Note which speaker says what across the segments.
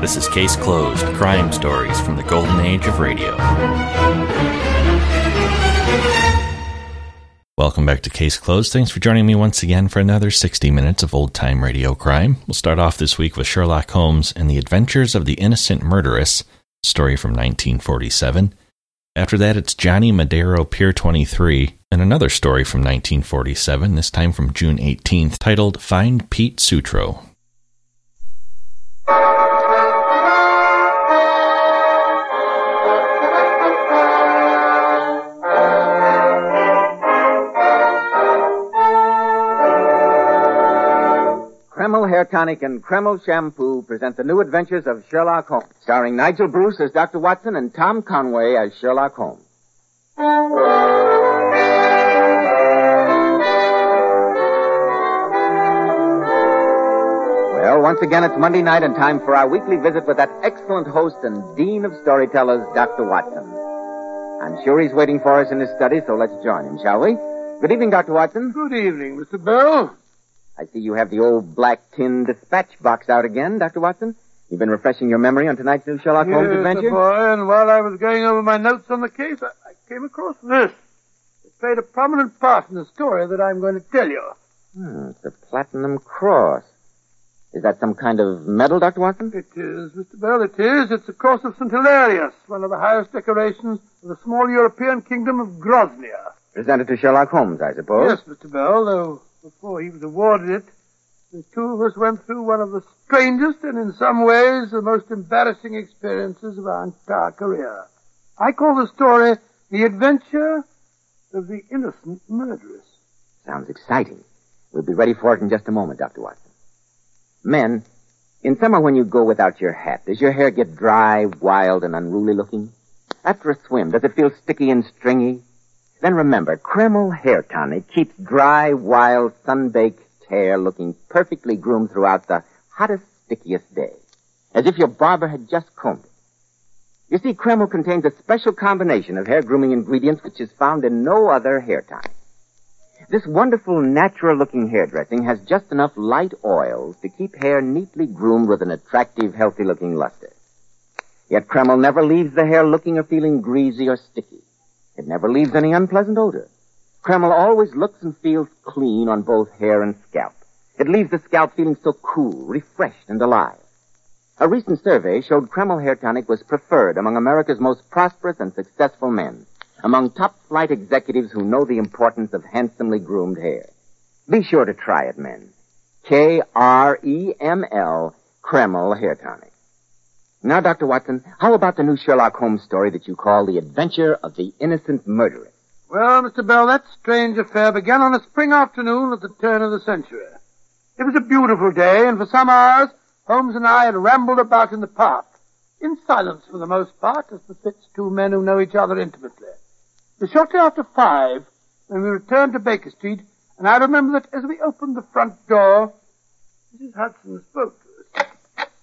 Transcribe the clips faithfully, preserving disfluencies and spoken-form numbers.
Speaker 1: This is Case Closed, crime stories from the golden age of radio. Welcome back to Case Closed. Thanks for joining me once again for another sixty minutes of old-time radio crime. We'll start off this week with Sherlock Holmes and the Adventures of the Innocent Murderess, story from nineteen forty-seven. After that, it's Johnny Madero Pier twenty-three, and another story from nineteen forty-seven, this time from June eighteenth, titled Find Pete Sutro.
Speaker 2: Kreml Hair Tonic and Kreml Shampoo present the new adventures of Sherlock Holmes, starring Nigel Bruce as Doctor Watson and Tom Conway as Sherlock Holmes. Well, once again, it's Monday night and time for our weekly visit with that excellent host and dean of storytellers, Doctor Watson. I'm sure he's waiting for us in his study, so let's join him, shall we? Good evening, Doctor Watson.
Speaker 3: Good evening, Mister Bell.
Speaker 2: I see you have the old black tin dispatch box out again, Doctor Watson. You've been refreshing your memory on tonight's new Sherlock Holmes
Speaker 3: yes,
Speaker 2: adventure?
Speaker 3: Yes, boy, and while I was going over my notes on the case, I, I came across this. It played a prominent part in the story that I'm going to tell you.
Speaker 2: Hmm, it's a platinum cross. Is that some kind of medal, Doctor Watson?
Speaker 3: It is, Mister Bell, it is. It's the Cross of Saint Hilarius, one of the highest decorations of the small European kingdom of Groznia.
Speaker 2: Presented to Sherlock Holmes, I suppose?
Speaker 3: Yes, Mister Bell, though before he was awarded it, the two of us went through one of the strangest and in some ways the most embarrassing experiences of our entire career. I call the story The Adventure of the Innocent Murderess.
Speaker 2: Sounds exciting. We'll be ready for it in just a moment, Doctor Watson. Men, in summer when you go without your hat, does your hair get dry, wild, and unruly looking? After a swim, does it feel sticky and stringy? Then remember, Kreml Hair Tonic keeps dry, wild, sun-baked hair looking perfectly groomed throughout the hottest, stickiest day, as if your barber had just combed it. You see, Kreml contains a special combination of hair grooming ingredients which is found in no other hair tonic. This wonderful, natural-looking hairdressing has just enough light oils to keep hair neatly groomed with an attractive, healthy-looking luster. Yet Kreml never leaves the hair looking or feeling greasy or sticky. It never leaves any unpleasant odor. Kreml always looks and feels clean on both hair and scalp. It leaves the scalp feeling so cool, refreshed, and alive. A recent survey showed Kreml Hair Tonic was preferred among America's most prosperous and successful men, among top-flight executives who know the importance of handsomely groomed hair. Be sure to try it, men. K R E M L, Kreml Hair Tonic. Now, Doctor Watson, how about the new Sherlock Holmes story that you call The Adventure of the Innocent Murderess?
Speaker 3: Well, Mister Bell, that strange affair began on a spring afternoon at the turn of the century. It was a beautiful day, and for some hours, Holmes and I had rambled about in the park, in silence for the most part, as befits two men who know each other intimately. It was shortly after five when we returned to Baker Street, and I remember that as we opened the front door, Missus Hudson spoke to us.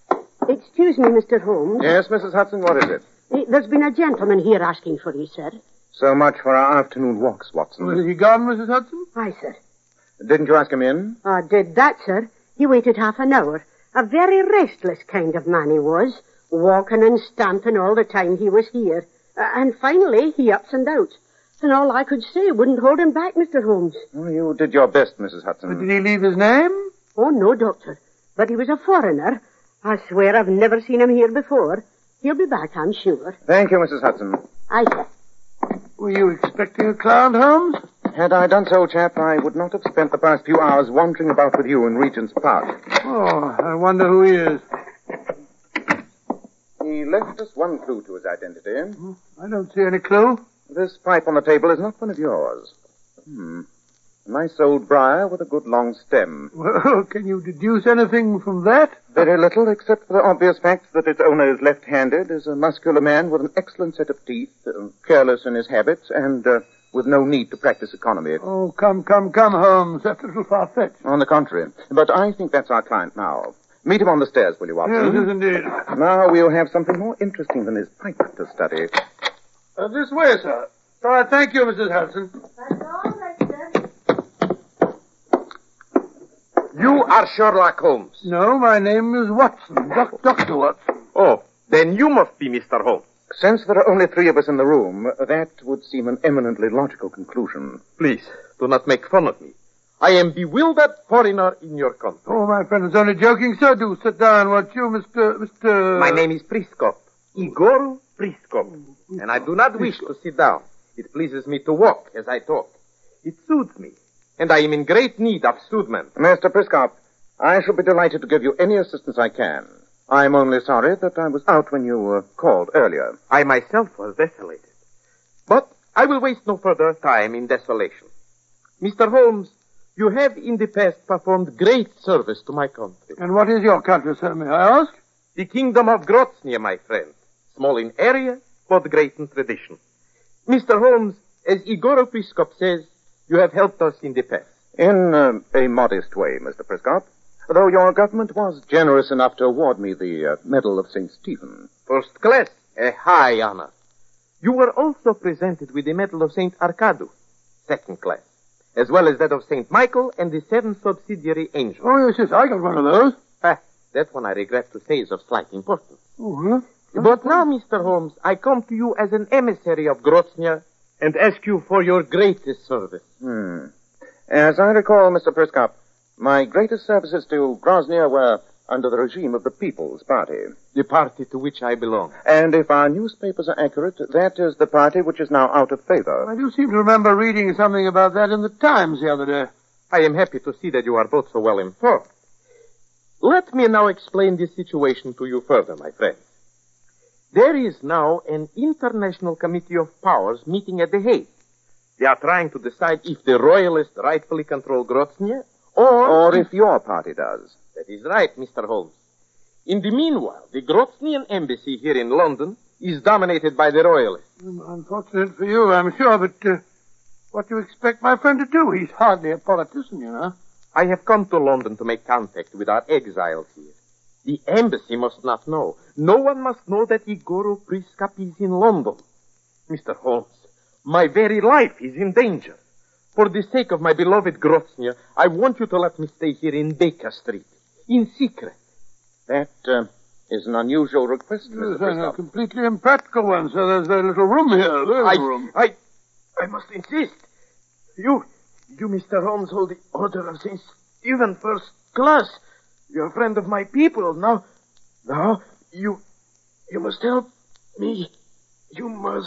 Speaker 4: Excuse me, Mister Holmes.
Speaker 5: Yes, Missus Hudson, what is it?
Speaker 4: Eh, There's been a gentleman here asking for you, sir.
Speaker 5: So much for our afternoon walks, Watson.
Speaker 3: Was he gone, Missus Hudson?
Speaker 4: Aye, sir.
Speaker 5: Didn't you ask him in?
Speaker 4: I did that, sir. He waited half an hour. A very restless kind of man he was, walking and stamping all the time he was here. Uh, and finally, he ups and outs. And all I could say wouldn't hold him back, Mister Holmes.
Speaker 5: Oh, you did your best, Missus Hudson.
Speaker 3: But did he leave his name?
Speaker 4: Oh, no, Doctor. But he was a foreigner. I swear I've never seen him here before. He'll be back, I'm sure.
Speaker 5: Thank you, Missus Hudson.
Speaker 4: Aye, sir.
Speaker 3: Were you expecting a clown, Holmes?
Speaker 5: Had I done so, old chap, I would not have spent the past few hours wandering about with you in Regent's Park.
Speaker 3: Oh, I wonder who he is.
Speaker 5: He left us one clue to his identity.
Speaker 3: I don't see any clue.
Speaker 5: This pipe on the table is not one of yours. Hmm. A nice old briar with a good long stem.
Speaker 3: Well, can you deduce anything from that?
Speaker 5: Very little, except for the obvious fact that its owner is left-handed, is a muscular man with an excellent set of teeth, uh, careless in his habits, and uh, with no need to practice economy.
Speaker 3: Oh, come, come, come, Holmes. That's a little far-fetched.
Speaker 5: On the contrary. But I think that's our client now. Meet him on the stairs, will you, Watson?
Speaker 3: Yes, yes, indeed.
Speaker 5: Now we'll have something more interesting than his pipe to study.
Speaker 3: Uh, this way, sir. All right, thank you, Missus Hudson.
Speaker 4: That's all right, sir.
Speaker 6: You are Sherlock Holmes.
Speaker 3: No, my name is Watson, Doc- Doctor Watson.
Speaker 6: Oh, then you must be Mister Holmes.
Speaker 5: Since there are only three of us in the room, that would seem an eminently logical conclusion.
Speaker 6: Please, do not make fun of me. I am bewildered foreigner in your country.
Speaker 3: Oh, my friend is only joking, sir. Do sit down, won't you, Mister... Mister...
Speaker 6: My name is Priskop. Igor Priskop. And I do not wish to sit down. It pleases me to walk as I talk. It soothes me. And I am in great need of soothment.
Speaker 5: Mister Priskop, I shall be delighted to give you any assistance I can. I'm only sorry that I was out when you uh, called earlier.
Speaker 6: I myself was desolated. But I will waste no further time in desolation. Mister Holmes, you have in the past performed great service to my country.
Speaker 3: And what is your country, sir, may I ask?
Speaker 6: The kingdom of Grozny, my friend. Small in area, but great in tradition. Mister Holmes, as Igor Priskop says, you have helped us in the past.
Speaker 5: In uh, a modest way, Mister Priskop. Though your government was generous enough to award me the uh, Medal of Saint Stephen.
Speaker 6: First class, a high honor. You were also presented with the Medal of Saint Arcadu, second class, as well as that of Saint Michael and the seven subsidiary angels.
Speaker 3: Oh, yes, yes, I got one of those.
Speaker 6: Ah, that one I regret to say is of slight importance.
Speaker 3: Oh, huh?
Speaker 6: But now, Mister Holmes, I come to you as an emissary of Grozny and ask you for your greatest service.
Speaker 5: Hmm. As I recall, Mister Priskop, my greatest services to Grozny were under the regime of the People's Party.
Speaker 6: The party to which I belong.
Speaker 5: And if our newspapers are accurate, that is the party which is now out of favor.
Speaker 3: I do seem to remember reading something about that in the Times the other day.
Speaker 6: I am happy to see that you are both so well informed. Let me now explain this situation to you further, my friends. There is now an international committee of powers meeting at The Hague. They are trying to decide if the royalists rightfully control Grozny, or...
Speaker 5: Or if your party does.
Speaker 6: That is right, Mister Holmes. In the meanwhile, the Groznian embassy here in London is dominated by the royalists.
Speaker 3: Unfortunate for you, I'm sure, but uh, what do you expect my friend to do? He's hardly a politician, you know.
Speaker 6: I have come to London to make contact with our exiles here. The embassy must not know. No one must know that Igor Priskop is in London. Mister Holmes, my very life is in danger. For the sake of my beloved Grozny, I want you to let me stay here in Baker Street, in secret.
Speaker 5: That uh, is an unusual request,
Speaker 3: Yes,
Speaker 5: Mister
Speaker 3: and a
Speaker 5: Priskop.
Speaker 3: completely impractical one, so there's very little room here. Little
Speaker 6: I,
Speaker 3: room.
Speaker 6: I, I must insist. You, you, Mister Holmes, hold the Order of Saint Stephen first class. You're a friend of my people. Now, now, you, you must help me. You must...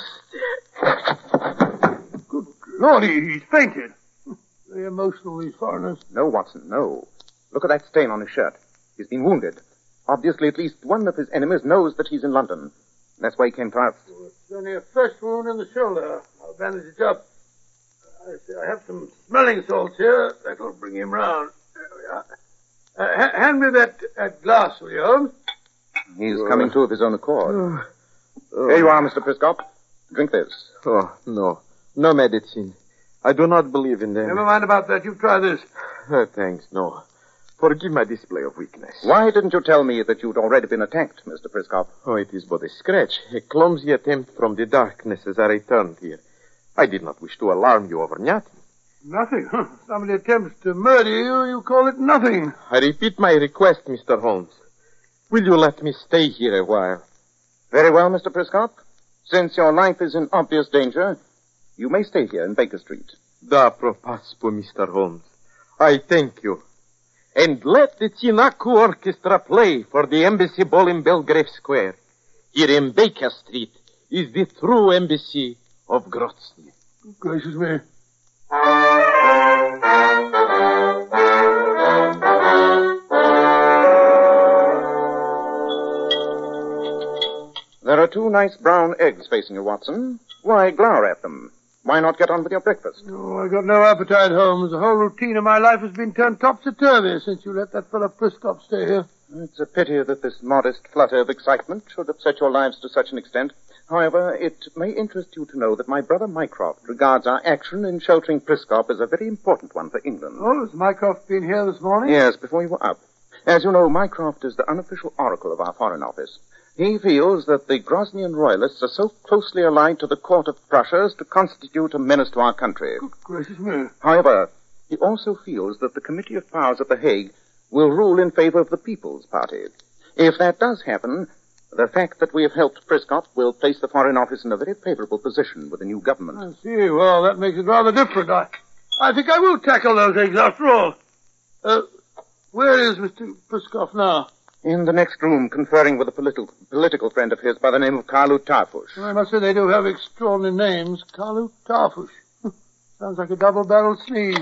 Speaker 3: Good Lord, he, he's fainted. Very emotional, these foreigners.
Speaker 5: No, Watson, no. Look at that stain on his shirt. He's been wounded. Obviously, at least one of his enemies knows that he's in London. That's why he came to us.
Speaker 3: Oh, it's only a fresh wound in the shoulder. I'll bandage it up. I see, I have some smelling salts here. That'll bring him round. There we are. Uh, ha- hand me that, that glass, will you, Holmes?
Speaker 5: He's uh, coming to of his own accord.
Speaker 6: Uh, uh,
Speaker 5: Here you are, Mister Priskop. Drink this.
Speaker 6: Oh, no. No medicine. I do not believe in them.
Speaker 3: Never mind about that. You try this.
Speaker 6: Uh, thanks, no. Forgive my display of weakness.
Speaker 5: Why didn't you tell me that you'd already been attacked, Mister Priskop?
Speaker 6: Oh, it is but a scratch. A clumsy attempt from the darkness as I returned here. I did not wish to alarm you over nothing.
Speaker 3: Nothing? Huh. Somebody attempts to murder you, you call it nothing.
Speaker 6: I repeat my request, Mister Holmes. Will you let me stay here a while?
Speaker 5: Very well, Mister Priskop. Since your life is in obvious danger, you may stay here in Baker Street.
Speaker 6: Da propaspo, Mister Holmes. I thank you. And let the Tinaku Orchestra play for the embassy ball in Belgrave Square. Here in Baker Street is the true embassy of Grozny.
Speaker 3: Gracious me.
Speaker 5: There are two nice brown eggs facing you, Watson. Why glower at them? Why not get on with your breakfast?
Speaker 3: Oh, I got no appetite, Holmes. The whole routine of my life has been turned topsy-turvy since you let that fellow Priskop stay here.
Speaker 5: It's a pity that this modest flutter of excitement should upset your lives to such an extent. However, it may interest you to know that my brother Mycroft regards our action in sheltering Priskop as a very important one for England.
Speaker 3: Oh, has Mycroft been here this morning?
Speaker 5: Yes, before you were up. As you know, Mycroft is the unofficial oracle of our Foreign Office. He feels that the Groznian royalists are so closely allied to the court of Prussia as to constitute a menace to our country.
Speaker 3: Good gracious me.
Speaker 5: However, he also feels that the Committee of Powers at The Hague will rule in favor of the People's Party. If that does happen, The fact that we have helped Prescott will place the Foreign Office in a very favorable position with the new government.
Speaker 3: I see. Well, that makes it rather different. I, I think I will tackle those eggs after all. Uh, where is Mister Prescott now?
Speaker 5: In the next room, conferring with a political political friend of his by the name of Karlu Tarfush.
Speaker 3: I must say they do have extraordinary names. Karlu Tarfush. Sounds like a double-barreled sneeze.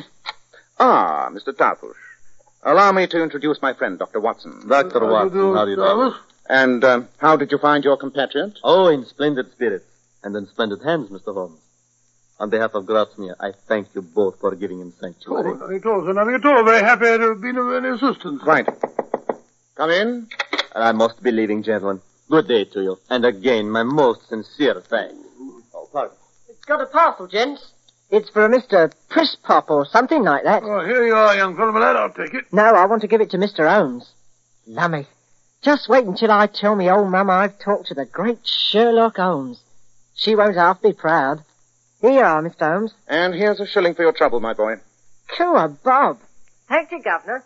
Speaker 5: Ah, Mister Tarfush. Allow me to introduce my friend, Doctor Watson.
Speaker 6: Doctor Watson, how do you do?
Speaker 5: And uh, how did you find your compatriot?
Speaker 6: Oh, in splendid spirits. And in splendid hands, Mister Holmes. On behalf of Grazmir, I thank you both for giving him sanctuary.
Speaker 3: Oh, nothing at all, sir. Nothing at all. Very happy to have been of any assistance.
Speaker 5: Right. Come in.
Speaker 6: I must be leaving, gentlemen. Good day to you. And again, my most sincere thanks.
Speaker 7: Oh, pardon. It's got a parcel, gents. It's for a Mister Prispop or something like that.
Speaker 3: Oh, here you are, young fellow. My lad, I'll take it.
Speaker 7: No, I want to give it to Mister Holmes. Lummy. Just wait until I tell me old mum I've talked to the great Sherlock Holmes. She won't half be proud. Here you are, Mister Holmes.
Speaker 5: And here's a shilling for your trouble, my boy.
Speaker 7: Cool, Bob. Thank you, Governor.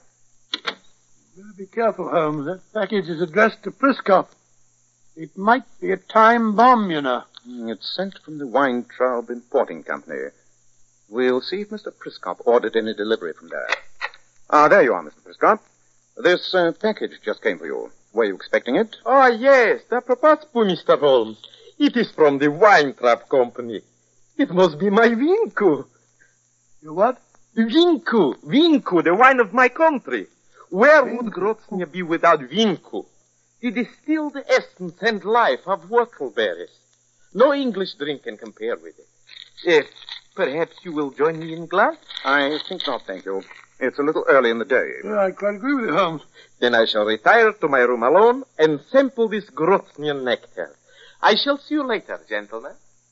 Speaker 3: Better be careful, Holmes. That package is addressed to Prescott. It might be a time bomb, you know.
Speaker 5: It's sent from the Weintraub Importing Company. We'll see if Mister Prescott ordered any delivery from there. Ah, there you are, Mister Prescott. This uh, package just came for you. Were you expecting it?
Speaker 6: Oh, yes. Apropos, Mister Holmes. It is from the Weintraub Company. It must be my Vinku.
Speaker 3: You what?
Speaker 6: Vinku. Vinku, the wine of my country. Where would Grazmir be without Vinku? The distilled essence and life of whortleberries. No English drink can compare with it. Eh, perhaps you will join me in glass?
Speaker 5: I think not, thank you. It's a little early in the day.
Speaker 3: Yeah, I quite agree with you, Holmes.
Speaker 6: Then I shall retire to my room alone and sample this Grazmir nectar. I shall see you later, gentlemen.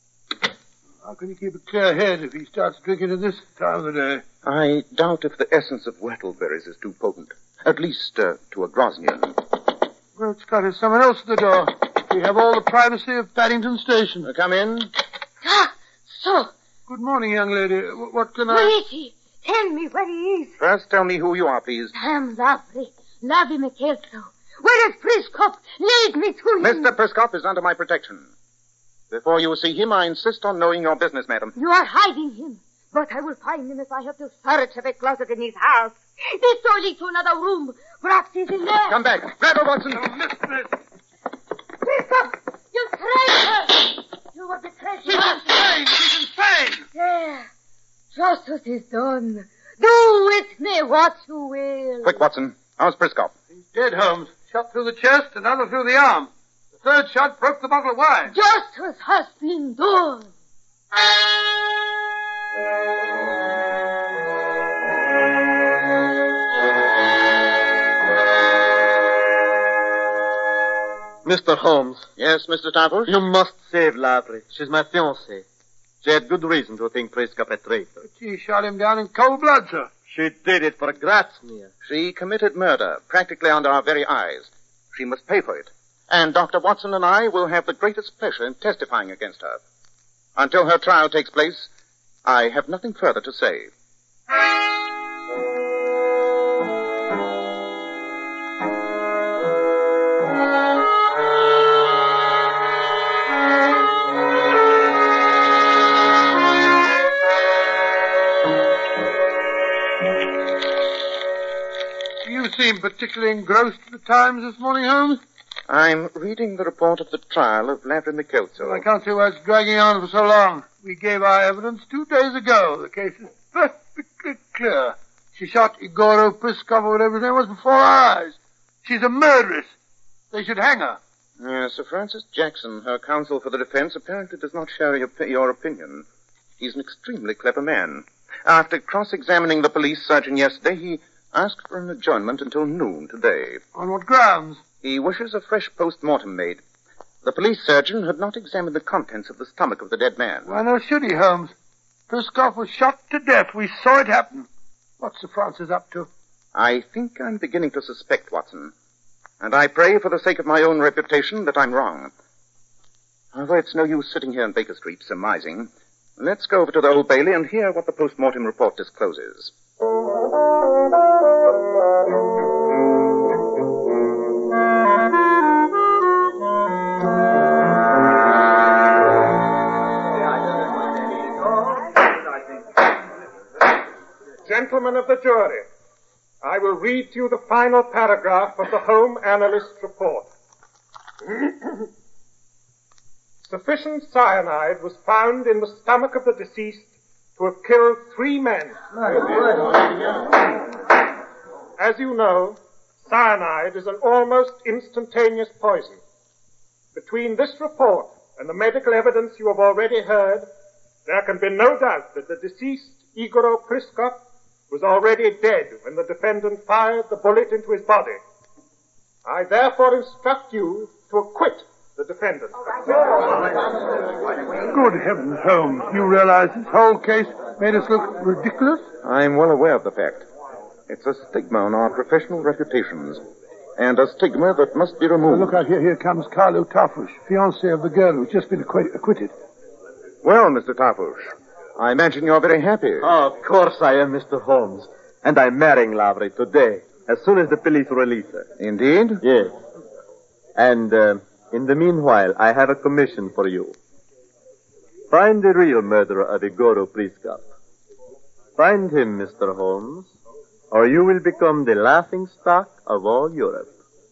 Speaker 3: How can he keep a clear head if he starts drinking at this time of the day?
Speaker 5: I doubt if the essence of whortleberries is too potent. At least uh, to a Grosnian.
Speaker 3: Well, it's got us someone else at the door. We have all the privacy of Paddington Station.
Speaker 5: Uh, come in.
Speaker 8: Ah, so.
Speaker 3: Good morning, young lady. W- what can I...
Speaker 8: Where is he? Tell me where he is.
Speaker 5: First, tell me who you are, please.
Speaker 8: I'm lovely. Lovely McKelso. Where is Prescott? Lead me to him.
Speaker 5: Mister Prescott is under my protection. Before you see him, I insist on knowing your business, madam.
Speaker 8: You are hiding him. But I will find him if I have to search every closet in his house. This door leads to another room. Perhaps he's in there.
Speaker 5: Come back. Grab her, Watson.
Speaker 3: Oh, mistress.
Speaker 8: Prescott! You traitor! You were betrayed.
Speaker 3: She's insane. She's insane.
Speaker 8: There. Justice is done. Do with me what you will.
Speaker 5: Quick, Watson. How's Prescott?
Speaker 3: He's dead, Holmes. Shot through the chest, another through the arm. The third shot broke the bottle of wine.
Speaker 8: Justice has been done.
Speaker 6: Mister Holmes.
Speaker 5: Yes, Mister Tarfush?
Speaker 6: You must save Lavry. She's my fiancée. She had good reason to think Prescott a traitor.
Speaker 3: But she shot him down in cold blood, sir.
Speaker 6: She did it for Grazmir.
Speaker 5: She committed murder, practically under our very eyes. She must pay for it. And Doctor Watson and I will have the greatest pleasure in testifying against her. Until her trial takes place, I have nothing further to say.
Speaker 3: You seem particularly engrossed at the Times this morning, Holmes.
Speaker 5: I'm reading the report of the trial of Lavry McKelso.
Speaker 3: Well, I can't see why it's dragging on for so long. We gave our evidence two days ago. The case is perfectly clear. She shot Igoro Priskov or whatever his name was before our eyes. She's a murderess. They should hang her.
Speaker 5: Uh, Sir Francis Jackson, her counsel for the defense, apparently does not share your, your opinion. He's an extremely clever man. After cross-examining the police surgeon yesterday, he asked for an adjournment until noon today.
Speaker 3: On what grounds?
Speaker 5: He wishes a fresh post-mortem made. The police surgeon had not examined the contents of the stomach of the dead man.
Speaker 3: Why, no should he, Holmes? Priskov was shot to death. We saw it happen. What's Sir Francis up to?
Speaker 5: I think I'm beginning to suspect, Watson. And I pray for the sake of my own reputation that I'm wrong. However, it's no use sitting here in Baker Street surmising. Let's go over to the Old Bailey and hear what the post-mortem report discloses.
Speaker 9: Gentlemen of the jury, I will read to you the final paragraph of the Home Analyst's report. Sufficient cyanide was found in the stomach of the deceased to have killed three men. As you know, cyanide is an almost instantaneous poison. Between this report and the medical evidence you have already heard, there can be no doubt that the deceased, Igor Priskov, was already dead when the defendant fired the bullet into his body. I therefore instruct you to acquit the defendant.
Speaker 3: Good heavens, Holmes. You realize this whole case made us look ridiculous?
Speaker 5: I'm well aware of the fact. It's a stigma on our professional reputations, and a stigma that must be removed.
Speaker 3: Well, look out here. Here comes Carlo Tarfush, fiancé of the girl who's just been acquit- acquitted.
Speaker 5: Well, Mister Tarfush, I imagine you're very happy.
Speaker 6: Oh, of course I am, Mister Holmes. And I'm marrying Lavry today, as soon as the police release her.
Speaker 5: Indeed?
Speaker 6: Yes. And uh, in the meanwhile, I have a commission for you. Find the real murderer of Igor Priskov. Find him, Mister Holmes, or you will become the laughingstock of all Europe.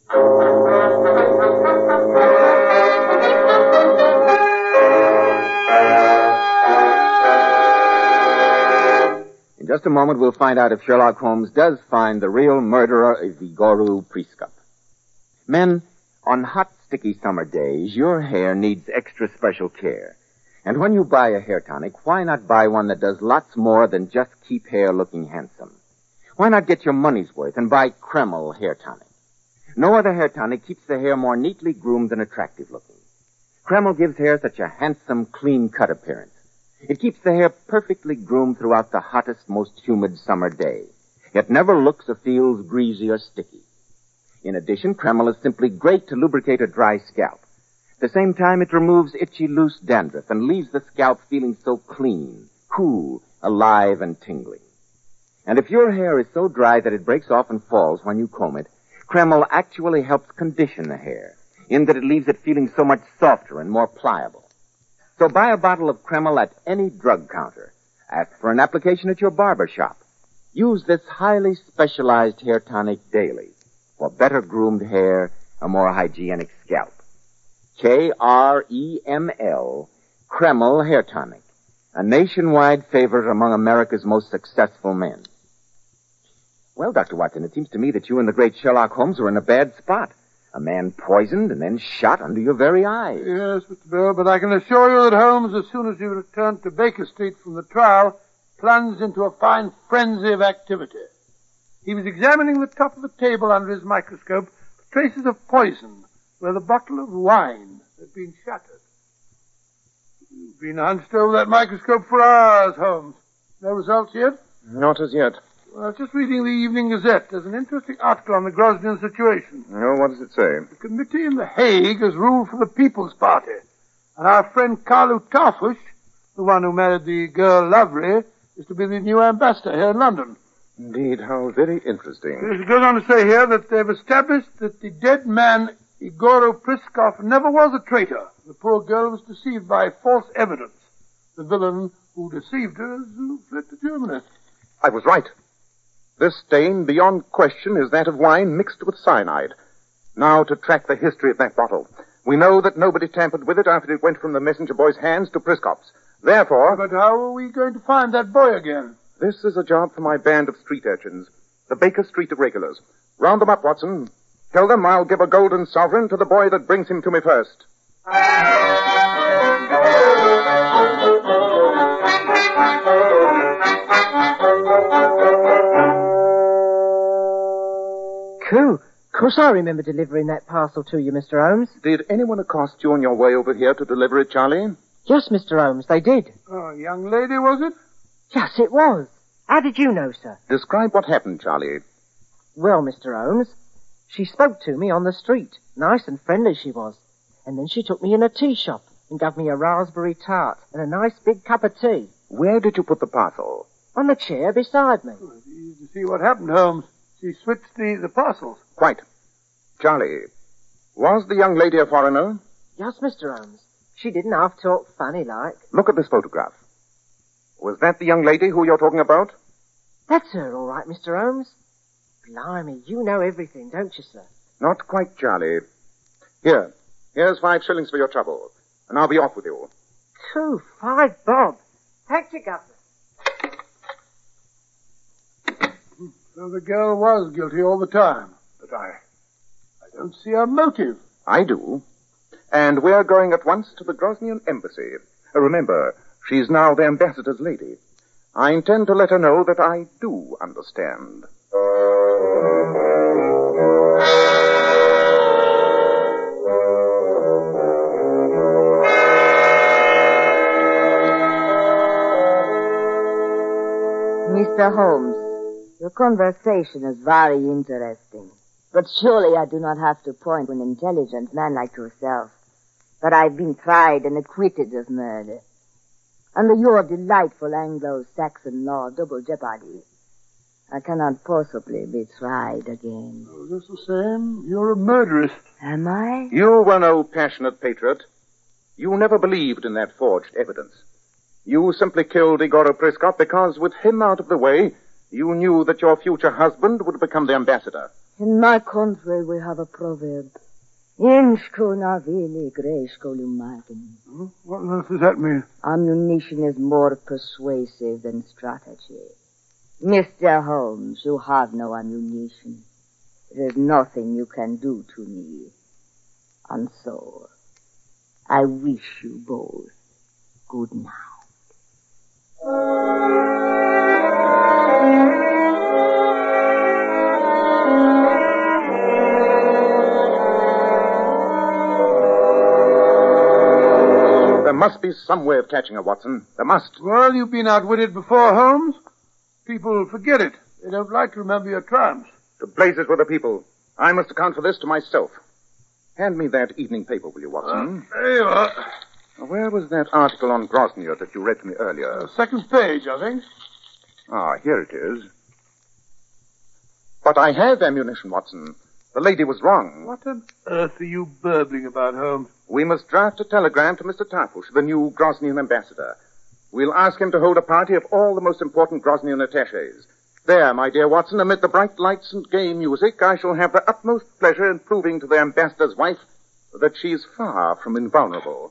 Speaker 2: In just a moment, we'll find out if Sherlock Holmes does find the real murderer of Igor Priskov. Men, on hot, sticky summer days, your hair needs extra special care. And when you buy a hair tonic, why not buy one that does lots more than just keep hair looking handsome? Why not get your money's worth and buy Kreml hair tonic? No other hair tonic keeps the hair more neatly groomed and attractive looking. Kreml gives hair such a handsome, clean-cut appearance. It keeps the hair perfectly groomed throughout the hottest, most humid summer day. It never looks or feels greasy or sticky. In addition, Kreml is simply great to lubricate a dry scalp. At the same time, it removes itchy, loose dandruff and leaves the scalp feeling so clean, cool, alive, and tingling. And if your hair is so dry that it breaks off and falls when you comb it, Kreml actually helps condition the hair, in that it leaves it feeling so much softer and more pliable. So buy a bottle of Kreml at any drug counter. Ask for an application at your barber shop. Use this highly specialized hair tonic daily for better groomed hair, a more hygienic scalp. K R E M L, Kreml Hair Tonic, a nationwide favorite among America's most successful men. Well, Doctor Watson, it seems to me that you and the great Sherlock Holmes are in a bad spot. A man poisoned and then shot under your very eyes.
Speaker 3: Yes, Mister Bell, but I can assure you that Holmes, as soon as he returned to Baker Street from the trial, plunged into a fine frenzy of activity. He was examining the top of the table under his microscope for traces of poison where the bottle of wine had been shattered. You've been hunched over that microscope for hours, Holmes. No results yet?
Speaker 5: Not as yet.
Speaker 3: Well, I was just reading the Evening Gazette. There's an interesting article on the Grosnian situation.
Speaker 5: Oh, what does it say?
Speaker 3: The committee in The Hague has ruled for the People's Party. And our friend Carlo Tarfush, the one who married the girl Lavry, is to be the new ambassador here in London.
Speaker 5: Indeed, how very interesting.
Speaker 3: It goes on to say here that they've established that the dead man, Igor Priskov, never was a traitor. The poor girl was deceived by false evidence. The villain who deceived her has fled to Germany.
Speaker 5: I was right. This stain, beyond question, is that of wine mixed with cyanide. Now to track the history of that bottle. We know that nobody tampered with it after it went from the messenger boy's hands to Priskov's. Therefore...
Speaker 3: But how are we going to find that boy again?
Speaker 5: This is a job for my band of street urchins, the Baker Street Irregulars. Round them up, Watson. Tell them I'll give a golden sovereign to the boy that brings him to me first.
Speaker 7: Cool. Of course I remember delivering that parcel to you, Mister Holmes.
Speaker 5: Did anyone accost you on your way over here to deliver it, Charlie?
Speaker 7: Yes, Mister Holmes, they did.
Speaker 3: Oh, a young lady, was it?
Speaker 7: Yes, it was. How did you know, sir?
Speaker 5: Describe what happened, Charlie.
Speaker 7: Well, Mister Holmes, she spoke to me on the street. Nice and friendly she was. And then she took me in a tea shop and gave me a raspberry tart and a nice big cup of tea.
Speaker 5: Where did you put the parcel?
Speaker 7: On the chair beside me.
Speaker 3: Well, you can see what happened, Holmes. She switched the, the parcels.
Speaker 5: Quite. Charlie, was the young lady a foreigner?
Speaker 7: Yes, Mister Holmes. She didn't half talk funny like.
Speaker 5: Look at this photograph. Was that the young lady who you're talking about?
Speaker 7: That's her, all right, Mister Holmes. Blimey, you know everything, don't you, sir?
Speaker 5: Not quite, Charlie. Here. Here's five shillings for your trouble. And I'll be off with you.
Speaker 7: Two, five bob. Thank you, Governor.
Speaker 3: So the girl was guilty all the time. But I... I don't see her motive.
Speaker 5: I do. And we're going at once to the Grosnian embassy. Uh, remember, she's now the ambassador's lady. I intend to let her know that I do understand.
Speaker 10: Mister Holmes, your conversation is very interesting. But surely I do not have to point to an intelligent man like yourself that I've been tried and acquitted of murder. Under your delightful Anglo-Saxon law of double jeopardy, I cannot possibly be tried again.
Speaker 3: Oh, just the same, you're a murderess.
Speaker 10: Am I?
Speaker 5: You were no passionate patriot. You never believed in that forged evidence. You simply killed Igor Priskov because, with him out of the way, you knew that your future husband would become the ambassador.
Speaker 10: In my country, we have a proverb. Inshko navili greshko lumatin.
Speaker 3: What on earth does that mean?
Speaker 10: Ammunition is more persuasive than strategy. Mister Holmes, you have no ammunition. There is nothing you can do to me. And so, I wish you both good night.
Speaker 5: There must be some way of catching her, Watson. There must.
Speaker 3: Well, you've been outwitted before, Holmes. People forget it. They don't like to remember your triumphs.
Speaker 5: To blazes with the people. I must account for this to myself. Hand me that evening paper, will you, Watson?
Speaker 3: Uh, there you are.
Speaker 5: Where was that article on Grosnia that you read to me earlier?
Speaker 3: Uh, second page, I think.
Speaker 5: Ah, here it is. But I have ammunition, Watson. The lady was wrong.
Speaker 3: What on earth are you burbling about, Holmes?
Speaker 5: We must draft a telegram to Mister Tarfush, the new Grosnian ambassador. We'll ask him to hold a party of all the most important Grosnian attaches. There, my dear Watson, amid the bright lights and gay music, I shall have the utmost pleasure in proving to the ambassador's wife that she's far from invulnerable.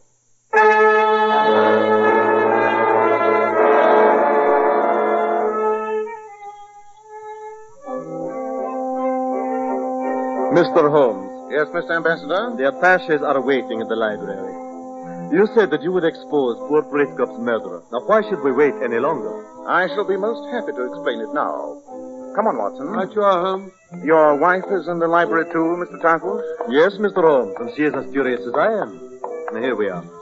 Speaker 6: Mister Holmes.
Speaker 5: Yes, Mister Ambassador?
Speaker 6: The attaches are waiting in the library. You said that you would expose poor Priskov's murderer. Now, why should we wait any longer?
Speaker 5: I shall be most happy to explain it now. Come on, Watson.
Speaker 3: Right you are, Holmes.
Speaker 5: Your wife is in the library, too, Mister Tarfush?
Speaker 6: Yes, Mister Holmes, and she is as curious as I am. Now, here we are.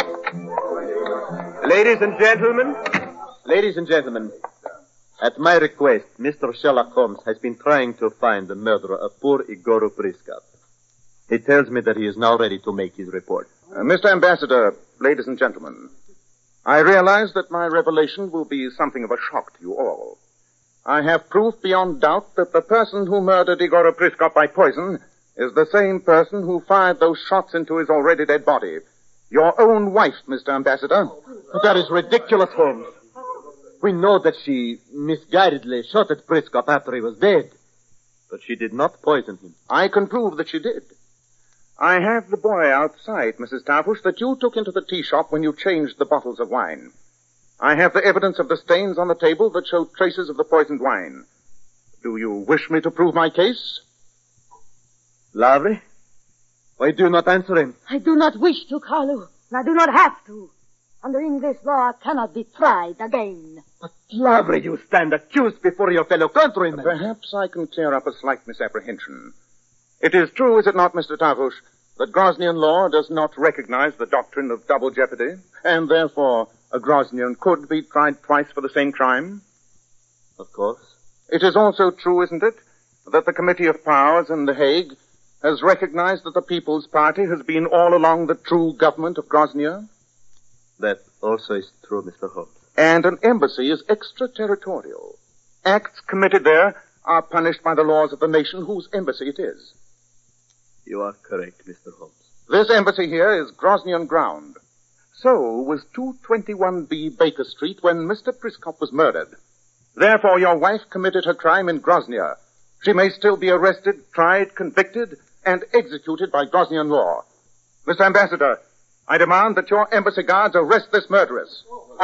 Speaker 6: Ladies and gentlemen, ladies and gentlemen, at my request, Mister Sherlock Holmes has been trying to find the murderer of poor Igor Priskov. He tells me that he is now ready to make his report.
Speaker 5: Uh, Mister Ambassador, ladies and gentlemen, I realize that my revelation will be something of a shock to you all. I have proof beyond doubt that the person who murdered Igor Priskov by poison is the same person who fired those shots into his already dead body. Your own wife, Mister Ambassador.
Speaker 6: But that is ridiculous, Holmes. We know that she misguidedly shot at Priskov after he was dead. But she did not poison him.
Speaker 5: I can prove that she did. I have the boy outside, Missus Tarfush, that you took into the tea shop when you changed the bottles of wine. I have the evidence of the stains on the table that show traces of the poisoned wine. Do you wish me to prove my case?
Speaker 6: Lavry? Why do you not answer him?
Speaker 8: I do not wish to, Carlo. I do not have to. Under English law, I cannot be tried again.
Speaker 6: But, Lavry, you stand accused before your fellow countrymen.
Speaker 5: Perhaps I can clear up a slight misapprehension. It is true, is it not, Mister Tarfush, that Grosnian law does not recognize the doctrine of double jeopardy, and therefore a Grosnian could be tried twice for the same crime?
Speaker 6: Of course.
Speaker 5: It is also true, isn't it, that the Committee of Powers in The Hague has recognized that the People's Party has been all along the true government of Grosnia?
Speaker 6: That also is true, Mister Holmes.
Speaker 5: And an embassy is extraterritorial. Acts committed there are punished by the laws of the nation whose embassy it is.
Speaker 6: You are correct, Mister Holmes.
Speaker 5: This embassy here is Grosnian ground. So was two twenty-one B Baker Street when Mister Priskov was murdered. Therefore, your wife committed her crime in Grozny. She may still be arrested, tried, convicted, and executed by Groznian law. Mister Ambassador, I demand that your embassy guards arrest this murderess.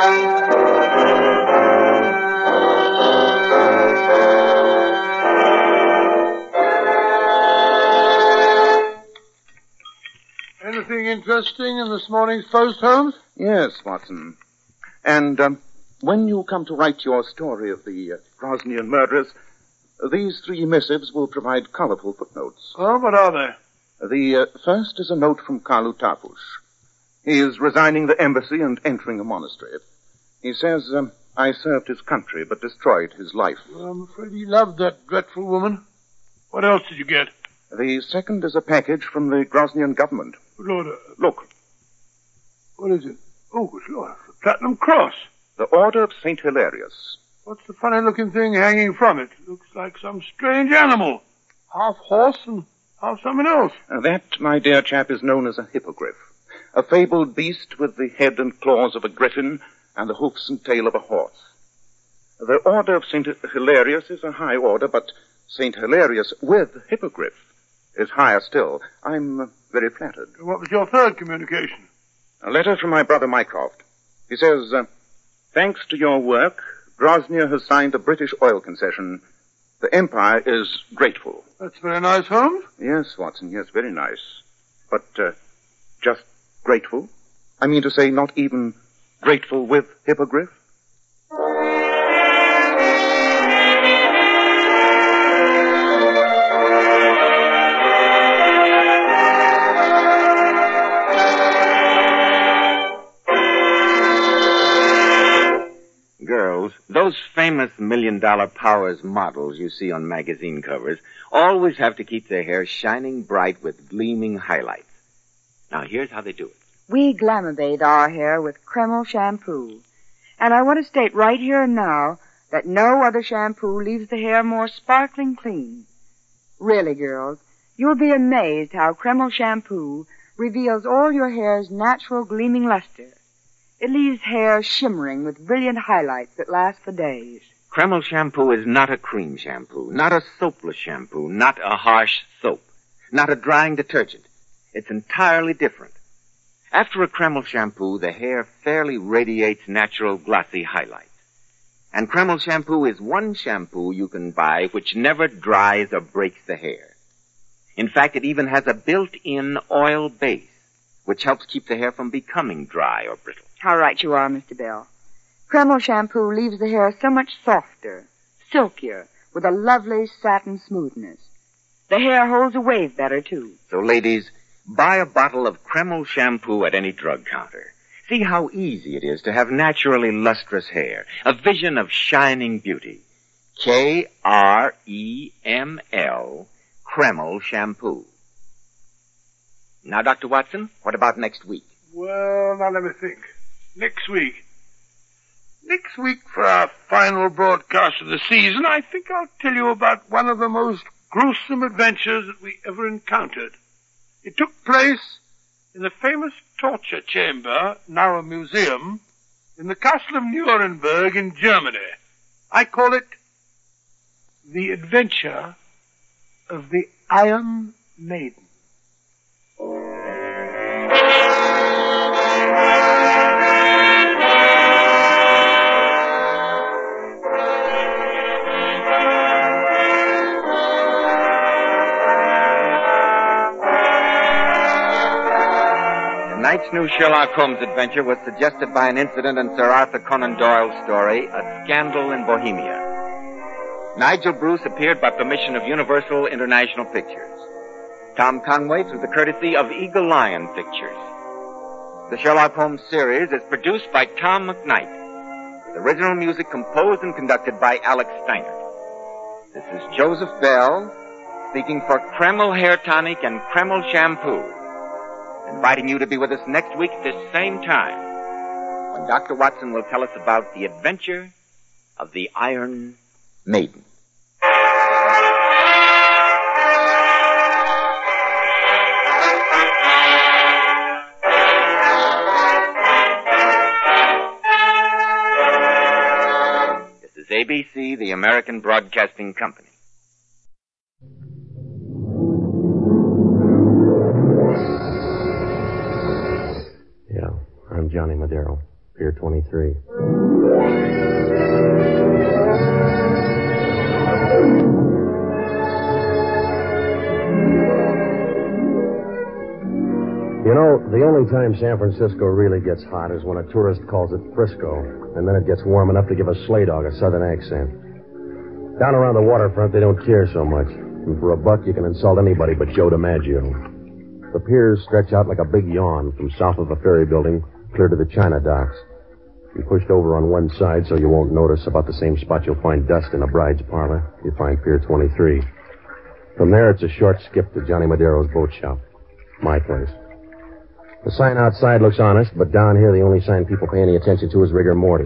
Speaker 3: Anything interesting in this morning's post, Holmes?
Speaker 5: Yes, Watson. And um, when you come to write your story of the uh, Groznian murderers, these three missives will provide colorful footnotes.
Speaker 3: Oh, what are they?
Speaker 5: The uh, first is a note from Karlu Tarpush. He is resigning the embassy and entering a monastery. He says, um, I served his country but destroyed his life.
Speaker 3: Well, I'm afraid he loved that dreadful woman. What else did you get?
Speaker 5: The second is a package from the Groznian government.
Speaker 3: Lord, uh,
Speaker 5: Look.
Speaker 3: What is it? Oh, good Lord, the Platinum Cross.
Speaker 5: The Order of Saint Hilarious.
Speaker 3: What's the funny-looking thing hanging from it? Looks like some strange animal. Half horse and half something else.
Speaker 5: Uh, that, my dear chap, is known as a hippogriff. A fabled beast with the head and claws of a griffin and the hoofs and tail of a horse. The Order of Saint Hilarious is a high order, but Saint Hilarious with hippogriff is higher still. I'm uh, very flattered.
Speaker 3: What was your third communication?
Speaker 5: A letter from my brother Mycroft. He says, uh, thanks to your work, Grozny has signed a British oil concession. The Empire is grateful.
Speaker 3: That's very nice, Holmes.
Speaker 5: Yes, Watson, yes, very nice. But uh, just grateful? I mean to say not even grateful with hippogriff?
Speaker 2: Girls, those famous million-dollar Powers models you see on magazine covers always have to keep their hair shining bright with gleaming highlights. Now, here's how they do it.
Speaker 11: We glamour bathe our hair with Kreml shampoo. And I want to state right here and now that no other shampoo leaves the hair more sparkling clean. Really, girls, you'll be amazed how Kreml shampoo reveals all your hair's natural gleaming luster. It leaves hair shimmering with brilliant highlights that last for days.
Speaker 2: Kreml shampoo is not a cream shampoo, not a soapless shampoo, not a harsh soap, not a drying detergent. It's entirely different. After a Kreml shampoo, the hair fairly radiates natural glossy highlights. And Kreml shampoo is one shampoo you can buy which never dries or breaks the hair. In fact, it even has a built-in oil base, which helps keep the hair from becoming dry or brittle.
Speaker 11: How right you are, Mister Bell. Kreml shampoo leaves the hair so much softer, silkier, with a lovely satin smoothness. The hair holds a wave better, too.
Speaker 2: So, ladies, buy a bottle of Kreml shampoo at any drug counter. See how easy it is to have naturally lustrous hair, a vision of shining beauty. K R E M L, Kreml shampoo. Now, Doctor Watson, what about next week?
Speaker 3: Well, now let me think. Next week. Next week, for our final broadcast of the season, I think I'll tell you about one of the most gruesome adventures that we ever encountered. It took place in the famous torture chamber, now a museum, in the castle of Nuremberg in Germany. I call it The Adventure of the Iron Maiden.
Speaker 2: Tonight's new Sherlock Holmes adventure was suggested by an incident in Sir Arthur Conan Doyle's story, A Scandal in Bohemia. Nigel Bruce appeared by permission of Universal International Pictures. Tom Conway through the courtesy of Eagle Lion Pictures. The Sherlock Holmes series is produced by Tom McKnight. The original music composed and conducted by Alex Steiner. This is Joseph Bell speaking for Kreml Hair Tonic and Kreml Shampoo, inviting you to be with us next week at this same time, when Doctor Watson will tell us about the adventure of the Iron Maiden. This is A B C, the American Broadcasting Company.
Speaker 12: Yeah, I'm Johnny Madero, Pier twenty-three. You know, the only time San Francisco really gets hot is when a tourist calls it Frisco, and then it gets warm enough to give a sleigh dog a southern accent. Down around the waterfront, they don't care so much. And for a buck, you can insult anybody but Joe DiMaggio. The piers stretch out like a big yawn from south of the ferry building clear to the China docks. You pushed over on one side so you won't notice about the same spot you'll find dust in a bride's parlor. You find Pier twenty-three. From there, it's a short skip to Johnny Madero's boat shop. My place. The sign outside looks honest, but down here the only sign people pay any attention to is rigor mortis.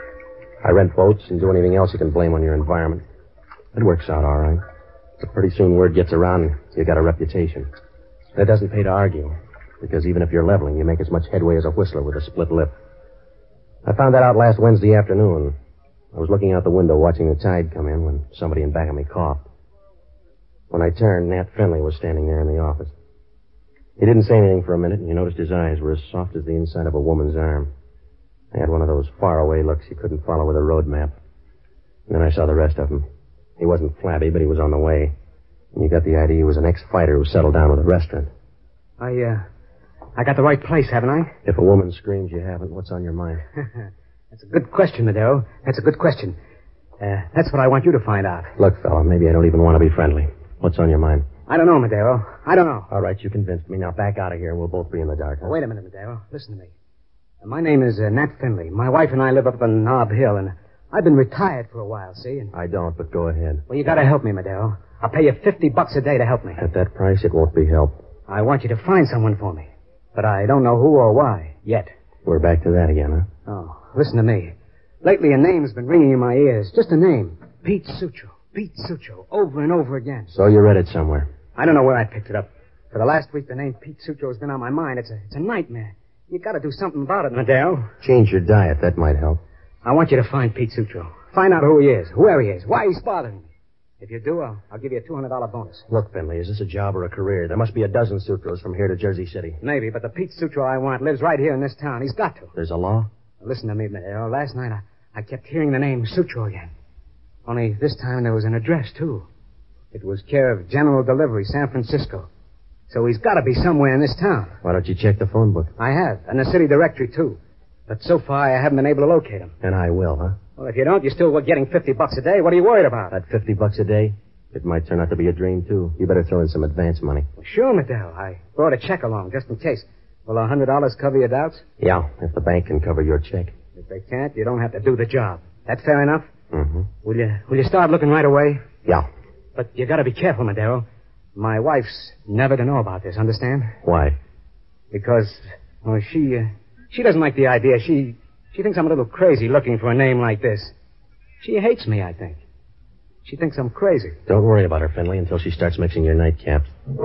Speaker 12: I rent boats and do anything else you can blame on your environment. It works out all right. But pretty soon word gets around you got a reputation. And it doesn't pay to argue, because even if you're leveling, you make as much headway as a whistler with a split lip. I found that out last Wednesday afternoon. I was looking out the window watching the tide come in when somebody in back of me coughed. When I turned, Nat Finley was standing there in the office. He didn't say anything for a minute, and you noticed his eyes were as soft as the inside of a woman's arm. He had one of those faraway looks you couldn't follow with a road map. And then I saw the rest of him. He wasn't flabby, but he was on the way. And you got the idea he was an ex-fighter who settled down with a restaurant.
Speaker 13: I, uh, I got the right place, haven't I?
Speaker 12: If a woman screams you haven't, what's on your mind?
Speaker 13: That's a good question, Madero. That's a good question. Uh, that's what I want you to find out.
Speaker 12: Look, fella, maybe I don't even want to be friendly. What's on your mind?
Speaker 13: I don't know, Madero. I don't know.
Speaker 12: All right, you convinced me. Now back out of here and we'll both be in the dark. Huh?
Speaker 13: Oh, wait a minute, Madero. Listen to me. Uh, my name is uh, Nat Finley. My wife and I live up on Nob Hill, and I've been retired for a while, see? And...
Speaker 12: I don't, but go ahead.
Speaker 13: Well, you gotta help me, Madero. I'll pay you fifty bucks a day to help me.
Speaker 12: At that price, it won't be help.
Speaker 13: I want you to find someone for me, but I don't know who or why yet.
Speaker 12: We're back to that again, huh?
Speaker 13: Oh, listen to me. Lately, a name's been ringing in my ears. Just a name. Pete Sutro. Pete Sutro. Over and over again.
Speaker 12: So you read it somewhere.
Speaker 13: I don't know where I picked it up. For the last week, the name Pete Sutro has been on my mind. It's a, it's a nightmare. You gotta do something about it, Madero.
Speaker 12: Change your diet. That might help.
Speaker 13: I want you to find Pete Sutro. Find out who he is, where he is, why he's bothering me. If you do, I'll, I'll give you a two hundred dollars bonus.
Speaker 12: Look, Finley, is this a job or a career? There must be a dozen Sutros from here to Jersey City.
Speaker 13: Maybe, but the Pete Sutro I want lives right here in this town. He's got to.
Speaker 12: There's a law?
Speaker 13: Listen to me, Madero. Last night, I, I kept hearing the name Sutro again. Only this time there was an address, too. It was care of General Delivery, San Francisco. So he's got to be somewhere in this town.
Speaker 12: Why don't you check the phone book?
Speaker 13: I have, and the city directory, too. But so far, I haven't been able to locate him.
Speaker 12: And I will, huh?
Speaker 13: Well, if you don't, you're still getting fifty bucks a day. What are you worried about?
Speaker 12: That fifty bucks a day? It might turn out to be a dream, too. You better throw in some advance money.
Speaker 13: Well, sure, Madero. I brought a check along, just in case. Will a one hundred dollars cover your doubts?
Speaker 12: Yeah, if the bank can cover your check.
Speaker 13: If they can't, you don't have to do the job. That fair enough?
Speaker 12: Mm-hmm.
Speaker 13: Will you, will you start looking right away?
Speaker 12: Yeah.
Speaker 13: But you gotta be careful, Madero. My wife's never to know about this, understand?
Speaker 12: Why?
Speaker 13: Because, well, she, uh, she doesn't like the idea. She, she thinks I'm a little crazy looking for a name like this. She hates me, I think. She thinks I'm crazy.
Speaker 12: Don't worry about her, Finley, until she starts mixing your nightcaps.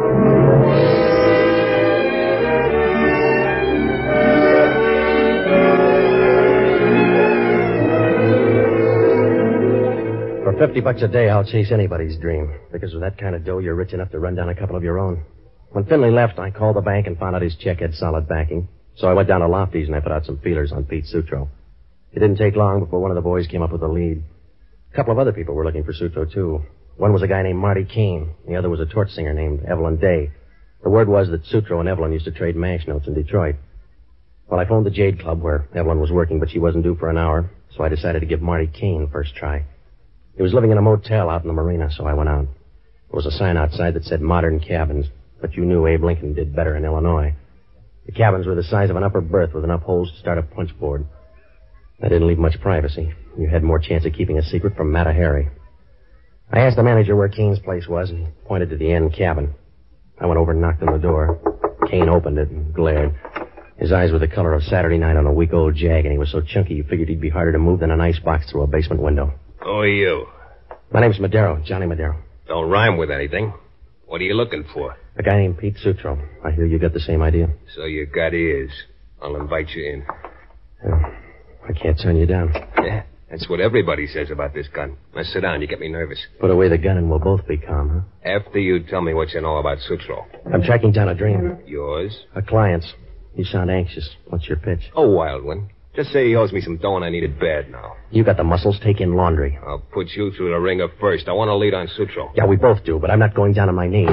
Speaker 12: For fifty bucks a day, I'll chase anybody's dream. Because with that kind of dough, you're rich enough to run down a couple of your own. When Finley left, I called the bank and found out his check had solid backing. So I went down to Lofty's and I put out some feelers on Pete Sutro. It didn't take long before one of the boys came up with a lead. A couple of other people were looking for Sutro, too. One was a guy named Marty Kane. The other was a torch singer named Evelyn Day. The word was that Sutro and Evelyn used to trade mash notes in Detroit. Well, I phoned the Jade Club where Evelyn was working, but she wasn't due for an hour, so I decided to give Marty Kane first try. He was living in a motel out in the marina, so I went out. There was a sign outside that said modern cabins, but you knew Abe Lincoln did better in Illinois. The cabins were the size of an upper berth with enough holes to start a punch board. That didn't leave much privacy. You had more chance of keeping a secret from Mata Hari. I asked the manager where Kane's place was, and he pointed to the end cabin. I went over and knocked on the door. Kane opened it and glared. His eyes were the color of Saturday night on a week-old jag, and he was so chunky you figured he'd be harder to move than an icebox through a basement window.
Speaker 14: Who are you?
Speaker 12: My name's Madero, Johnny Madero.
Speaker 14: Don't rhyme with anything. What are you looking for?
Speaker 12: A guy named Pete Sutro. I hear you got the same idea.
Speaker 14: So you got ears. I'll invite you in.
Speaker 12: Yeah. I can't turn you down.
Speaker 14: Yeah? That's what everybody says about this gun. Now sit down. You get me nervous.
Speaker 12: Put away the gun and we'll both be calm, huh?
Speaker 14: After you tell me what you know about Sutro.
Speaker 12: I'm tracking down a dream.
Speaker 14: Yours?
Speaker 12: A client's. You sound anxious. What's your pitch?
Speaker 14: A wild one. Just say he owes me some dough and I need it bad now.
Speaker 12: You got the muscles. Take in laundry.
Speaker 14: I'll put you through the ringer first. I want to lead on Sutro.
Speaker 12: Yeah, we both do, but I'm not going down on my knees.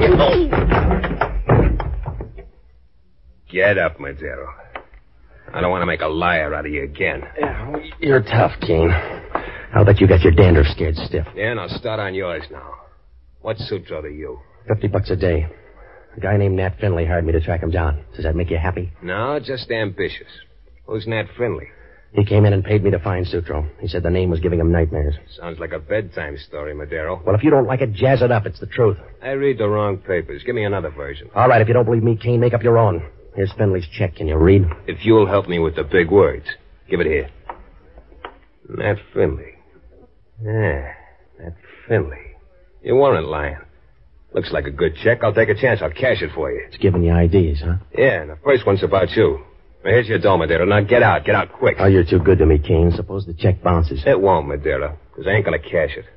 Speaker 14: Get up, Madero. I don't want to make a liar out of you again.
Speaker 12: Yeah, you're tough, Kane. I'll bet you got your dandruff scared stiff.
Speaker 14: Yeah, and I'll start on yours now. What's Sutro to you?
Speaker 12: Fifty bucks a day. A guy named Nat Finley hired me to track him down. Does that make you happy?
Speaker 14: No, just ambitious. Who's Nat Finley?
Speaker 12: He came in and paid me to find Sutro. He said the name was giving him nightmares.
Speaker 14: Sounds like a bedtime story, Madero.
Speaker 12: Well, if you don't like it, jazz it up. It's the truth.
Speaker 14: I read the wrong papers. Give me another version.
Speaker 12: All right, if you don't believe me, Kane, make up your own. Here's Finley's check. Can you read?
Speaker 14: If you'll help me with the big words. Give it here. Nat Finley. Yeah, Nat Finley. You weren't lying. Looks like a good check. I'll take a chance. I'll cash it for you.
Speaker 12: It's giving you ideas, huh?
Speaker 14: Yeah, and the first one's about you. Now, here's your dough, Madero. Now get out. Get out quick.
Speaker 12: Oh, you're too good to me, Kane. Suppose the check bounces.
Speaker 14: It won't, Madero, because I ain't going to cash it.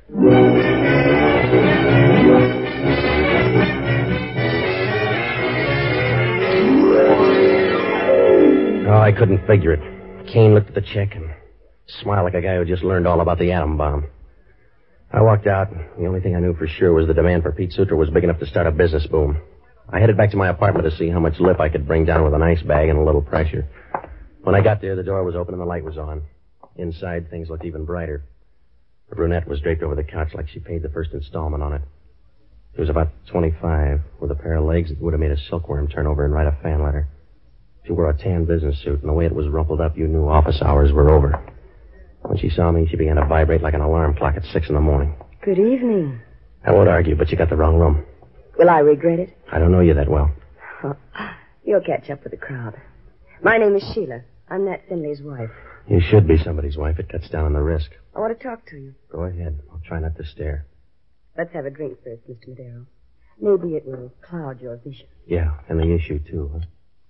Speaker 12: Oh, I couldn't figure it. Kane looked at the check and smiled like a guy who just learned all about the atom bomb. I walked out, and the only thing I knew for sure was the demand for Pete Sutro was big enough to start a business boom. I headed back to my apartment to see how much lip I could bring down with an ice bag and a little pressure. When I got there, the door was open and the light was on. Inside, things looked even brighter. The brunette was draped over the couch like she paid the first installment on it. She was about twenty-five, with a pair of legs that would have made a silkworm turn over and write a fan letter. She wore a tan business suit, and the way it was rumpled up, you knew office hours were over. When she saw me, she began to vibrate like an alarm clock at six in the morning.
Speaker 15: Good evening.
Speaker 12: I won't argue, but you got the wrong room.
Speaker 15: Will I regret it?
Speaker 12: I don't know you that well.
Speaker 15: Oh, you'll catch up with the crowd. My name is Sheila. I'm Nat Finley's wife.
Speaker 12: You should be somebody's wife. It cuts down on the risk.
Speaker 15: I want to talk to you.
Speaker 12: Go ahead. I'll try not to stare.
Speaker 15: Let's have a drink first, Mister Madero. Maybe it will cloud your vision.
Speaker 12: Yeah, and the issue, too, huh?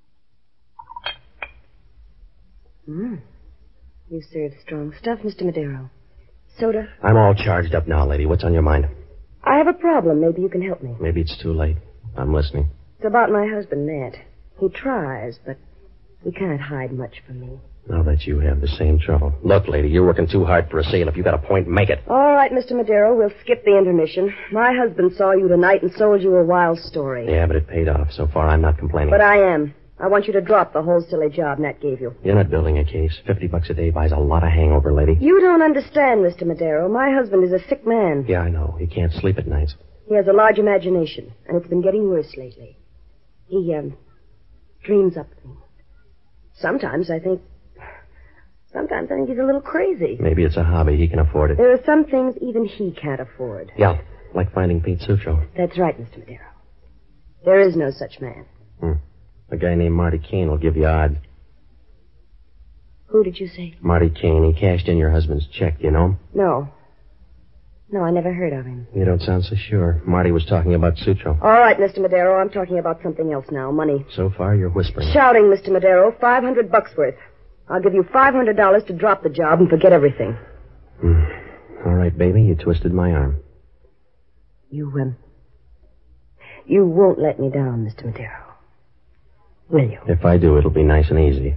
Speaker 15: Hmm. You serve strong stuff, Mister Madero. Soda?
Speaker 12: I'm all charged up now, lady. What's on your mind?
Speaker 15: I have a problem. Maybe you can help me.
Speaker 12: Maybe it's too late. I'm listening.
Speaker 15: It's about my husband, Nat. He tries, but he can't hide much from me.
Speaker 12: I'll bet you have the same trouble. Look, lady, you're working too hard for a sale. If you got a point, make it.
Speaker 15: All right, Mister Madero, we'll skip the intermission. My husband saw you tonight and sold you a wild story.
Speaker 12: Yeah, but it paid off. So far, I'm not complaining.
Speaker 15: But I am. I want you to drop the whole silly job Nat gave you.
Speaker 12: You're not building a case. Fifty bucks a day buys a lot of hangover, lady.
Speaker 15: You don't understand, Mister Madero. My husband is a sick man.
Speaker 12: Yeah, I know. He can't sleep at nights.
Speaker 15: He has a large imagination, and it's been getting worse lately. He, um, dreams up things. Sometimes I think... Sometimes I think he's a little crazy.
Speaker 12: Maybe it's a hobby. He can afford it.
Speaker 15: There are some things even he can't afford.
Speaker 12: Yeah, like finding Pete Sutro.
Speaker 15: That's right, Mister Madero. There is no such man.
Speaker 12: Hmm. A guy named Marty Kane will give you odds.
Speaker 15: Who did you say?
Speaker 12: Marty Kane. He cashed in your husband's check. Do you know him?
Speaker 15: No. No, I never heard of him.
Speaker 12: You don't sound so sure. Marty was talking about Sutro.
Speaker 15: All right, Mister Madero. I'm talking about something else now. Money.
Speaker 12: So far, you're whispering.
Speaker 15: Shouting, Mister Madero. Five hundred bucks worth. I'll give you five hundred dollars to drop the job and forget everything.
Speaker 12: Hmm. All right, baby. You twisted my arm.
Speaker 15: You, um... You won't let me down, Mister Madero. Will you?
Speaker 12: If I do, it'll be nice and easy.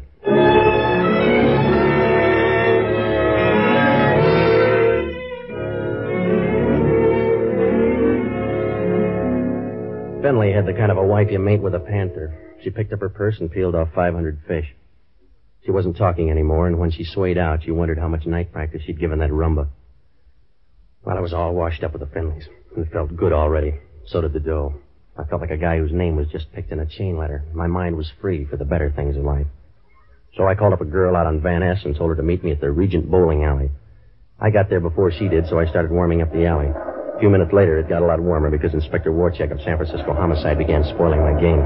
Speaker 12: Finley had the kind of a wife you mate with a panther. She picked up her purse and peeled off five hundred fish. She wasn't talking anymore, and when she swayed out, you wondered how much night practice she'd given that rumba. Well, I was all washed up with the Finleys, and it felt good already. So did the dough. I felt like a guy whose name was just picked in a chain letter. My mind was free for the better things in life. So I called up a girl out on Van Ness and told her to meet me at the Regent Bowling Alley. I got there before she did, so I started warming up the alley. A few minutes later, it got a lot warmer because Inspector Warchek of San Francisco Homicide began spoiling my game.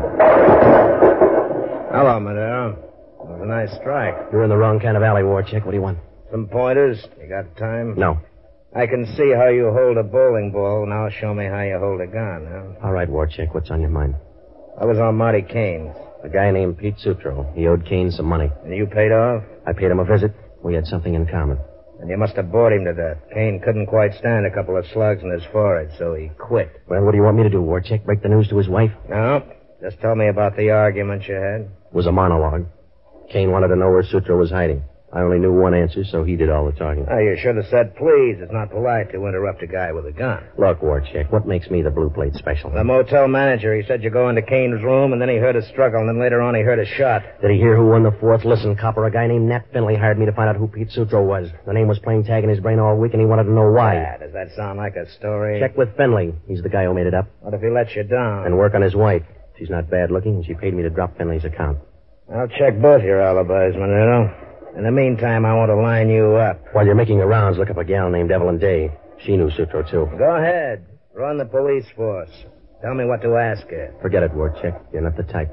Speaker 16: Hello, Madero. It was a nice strike.
Speaker 12: You're in the wrong kind of alley, Warchek. What do you want?
Speaker 16: Some pointers? You got time?
Speaker 12: No.
Speaker 16: I can see how you hold a bowling ball. Now show me how you hold a gun, huh?
Speaker 12: All right, Warchek. What's on your mind?
Speaker 16: I was on Marty Kane's.
Speaker 12: A guy named Pete Sutro. He owed Kane some money.
Speaker 16: And you paid off?
Speaker 12: I paid him a visit. We had something in common.
Speaker 16: And you must have bored him to death. Kane couldn't quite stand a couple of slugs in his forehead, so he quit.
Speaker 12: Well, what do you want me to do, Warchek? Break the news to his wife?
Speaker 16: No. Just tell me about the argument you had.
Speaker 12: It was a monologue. Kane wanted to know where Sutro was hiding. I only knew one answer, so he did all the talking.
Speaker 16: Oh, you should have said please. It's not polite to interrupt a guy with a gun.
Speaker 12: Look, Warchek, what makes me the blue plate special?
Speaker 16: The motel manager, he said you go into Kane's room, and then he heard a struggle, and then later on he heard a shot.
Speaker 12: Did he hear who won the fourth? Listen, Copper, a guy named Nat Finley hired me to find out who Pete Sutro was. The name was playing tag in his brain all week, and he wanted to know why.
Speaker 16: Yeah, does that sound like a story?
Speaker 12: Check with Finley. He's the guy who made it up.
Speaker 16: What if he lets you down?
Speaker 12: And work on his wife. She's not bad looking, and she paid me to drop Finley's account.
Speaker 16: I'll check both your alibis, Manero. In the meantime, I want to line you up.
Speaker 12: While you're making the rounds, look up a gal named Evelyn Day. She knew Sutro, too.
Speaker 16: Go ahead. Run the police force. Tell me what to ask her.
Speaker 12: Forget it, Warchek. You're not the type.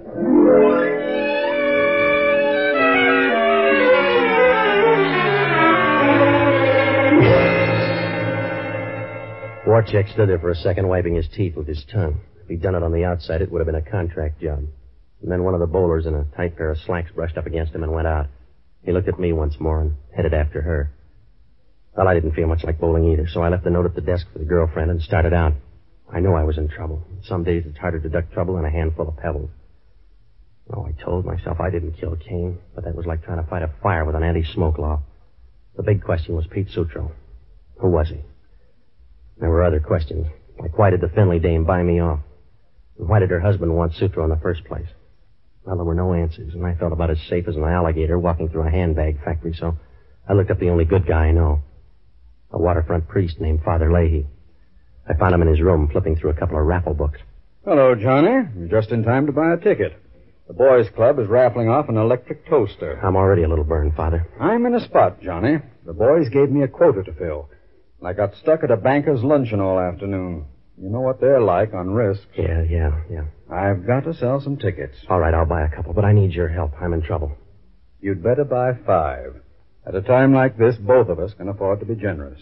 Speaker 12: Warchek stood there for a second, wiping his teeth with his tongue. If he'd done it on the outside, it would have been a contract job. And then one of the bowlers in a tight pair of slacks brushed up against him and went out. He looked at me once more and headed after her. Well, I didn't feel much like bowling either, so I left a note at the desk for the girlfriend and started out. I knew I was in trouble. Some days it's harder to duck trouble than a handful of pebbles. Oh, I told myself I didn't kill Kane, but that was like trying to fight a fire with an anti-smoke law. The big question was Pete Sutro. Who was he? There were other questions, like why did the Finley dame buy me off? And why did her husband want Sutro in the first place? Well, there were no answers, and I felt about as safe as an alligator walking through a handbag factory, so I looked up the only good guy I know. A waterfront priest named Father Leahy. I found him in his room flipping through a couple of raffle books.
Speaker 17: Hello, Johnny. You're just in time to buy a ticket. The boys' club is raffling off an electric toaster.
Speaker 12: I'm already a little burned, Father.
Speaker 17: I'm in a spot, Johnny. The boys gave me a quota to fill. I got stuck at a banker's luncheon all afternoon. You know what they're like on risks.
Speaker 12: Yeah, yeah, yeah.
Speaker 17: I've got to sell some tickets.
Speaker 12: All right, I'll buy a couple, but I need your help. I'm in trouble.
Speaker 17: You'd better buy five. At a time like this, both of us can afford to be generous.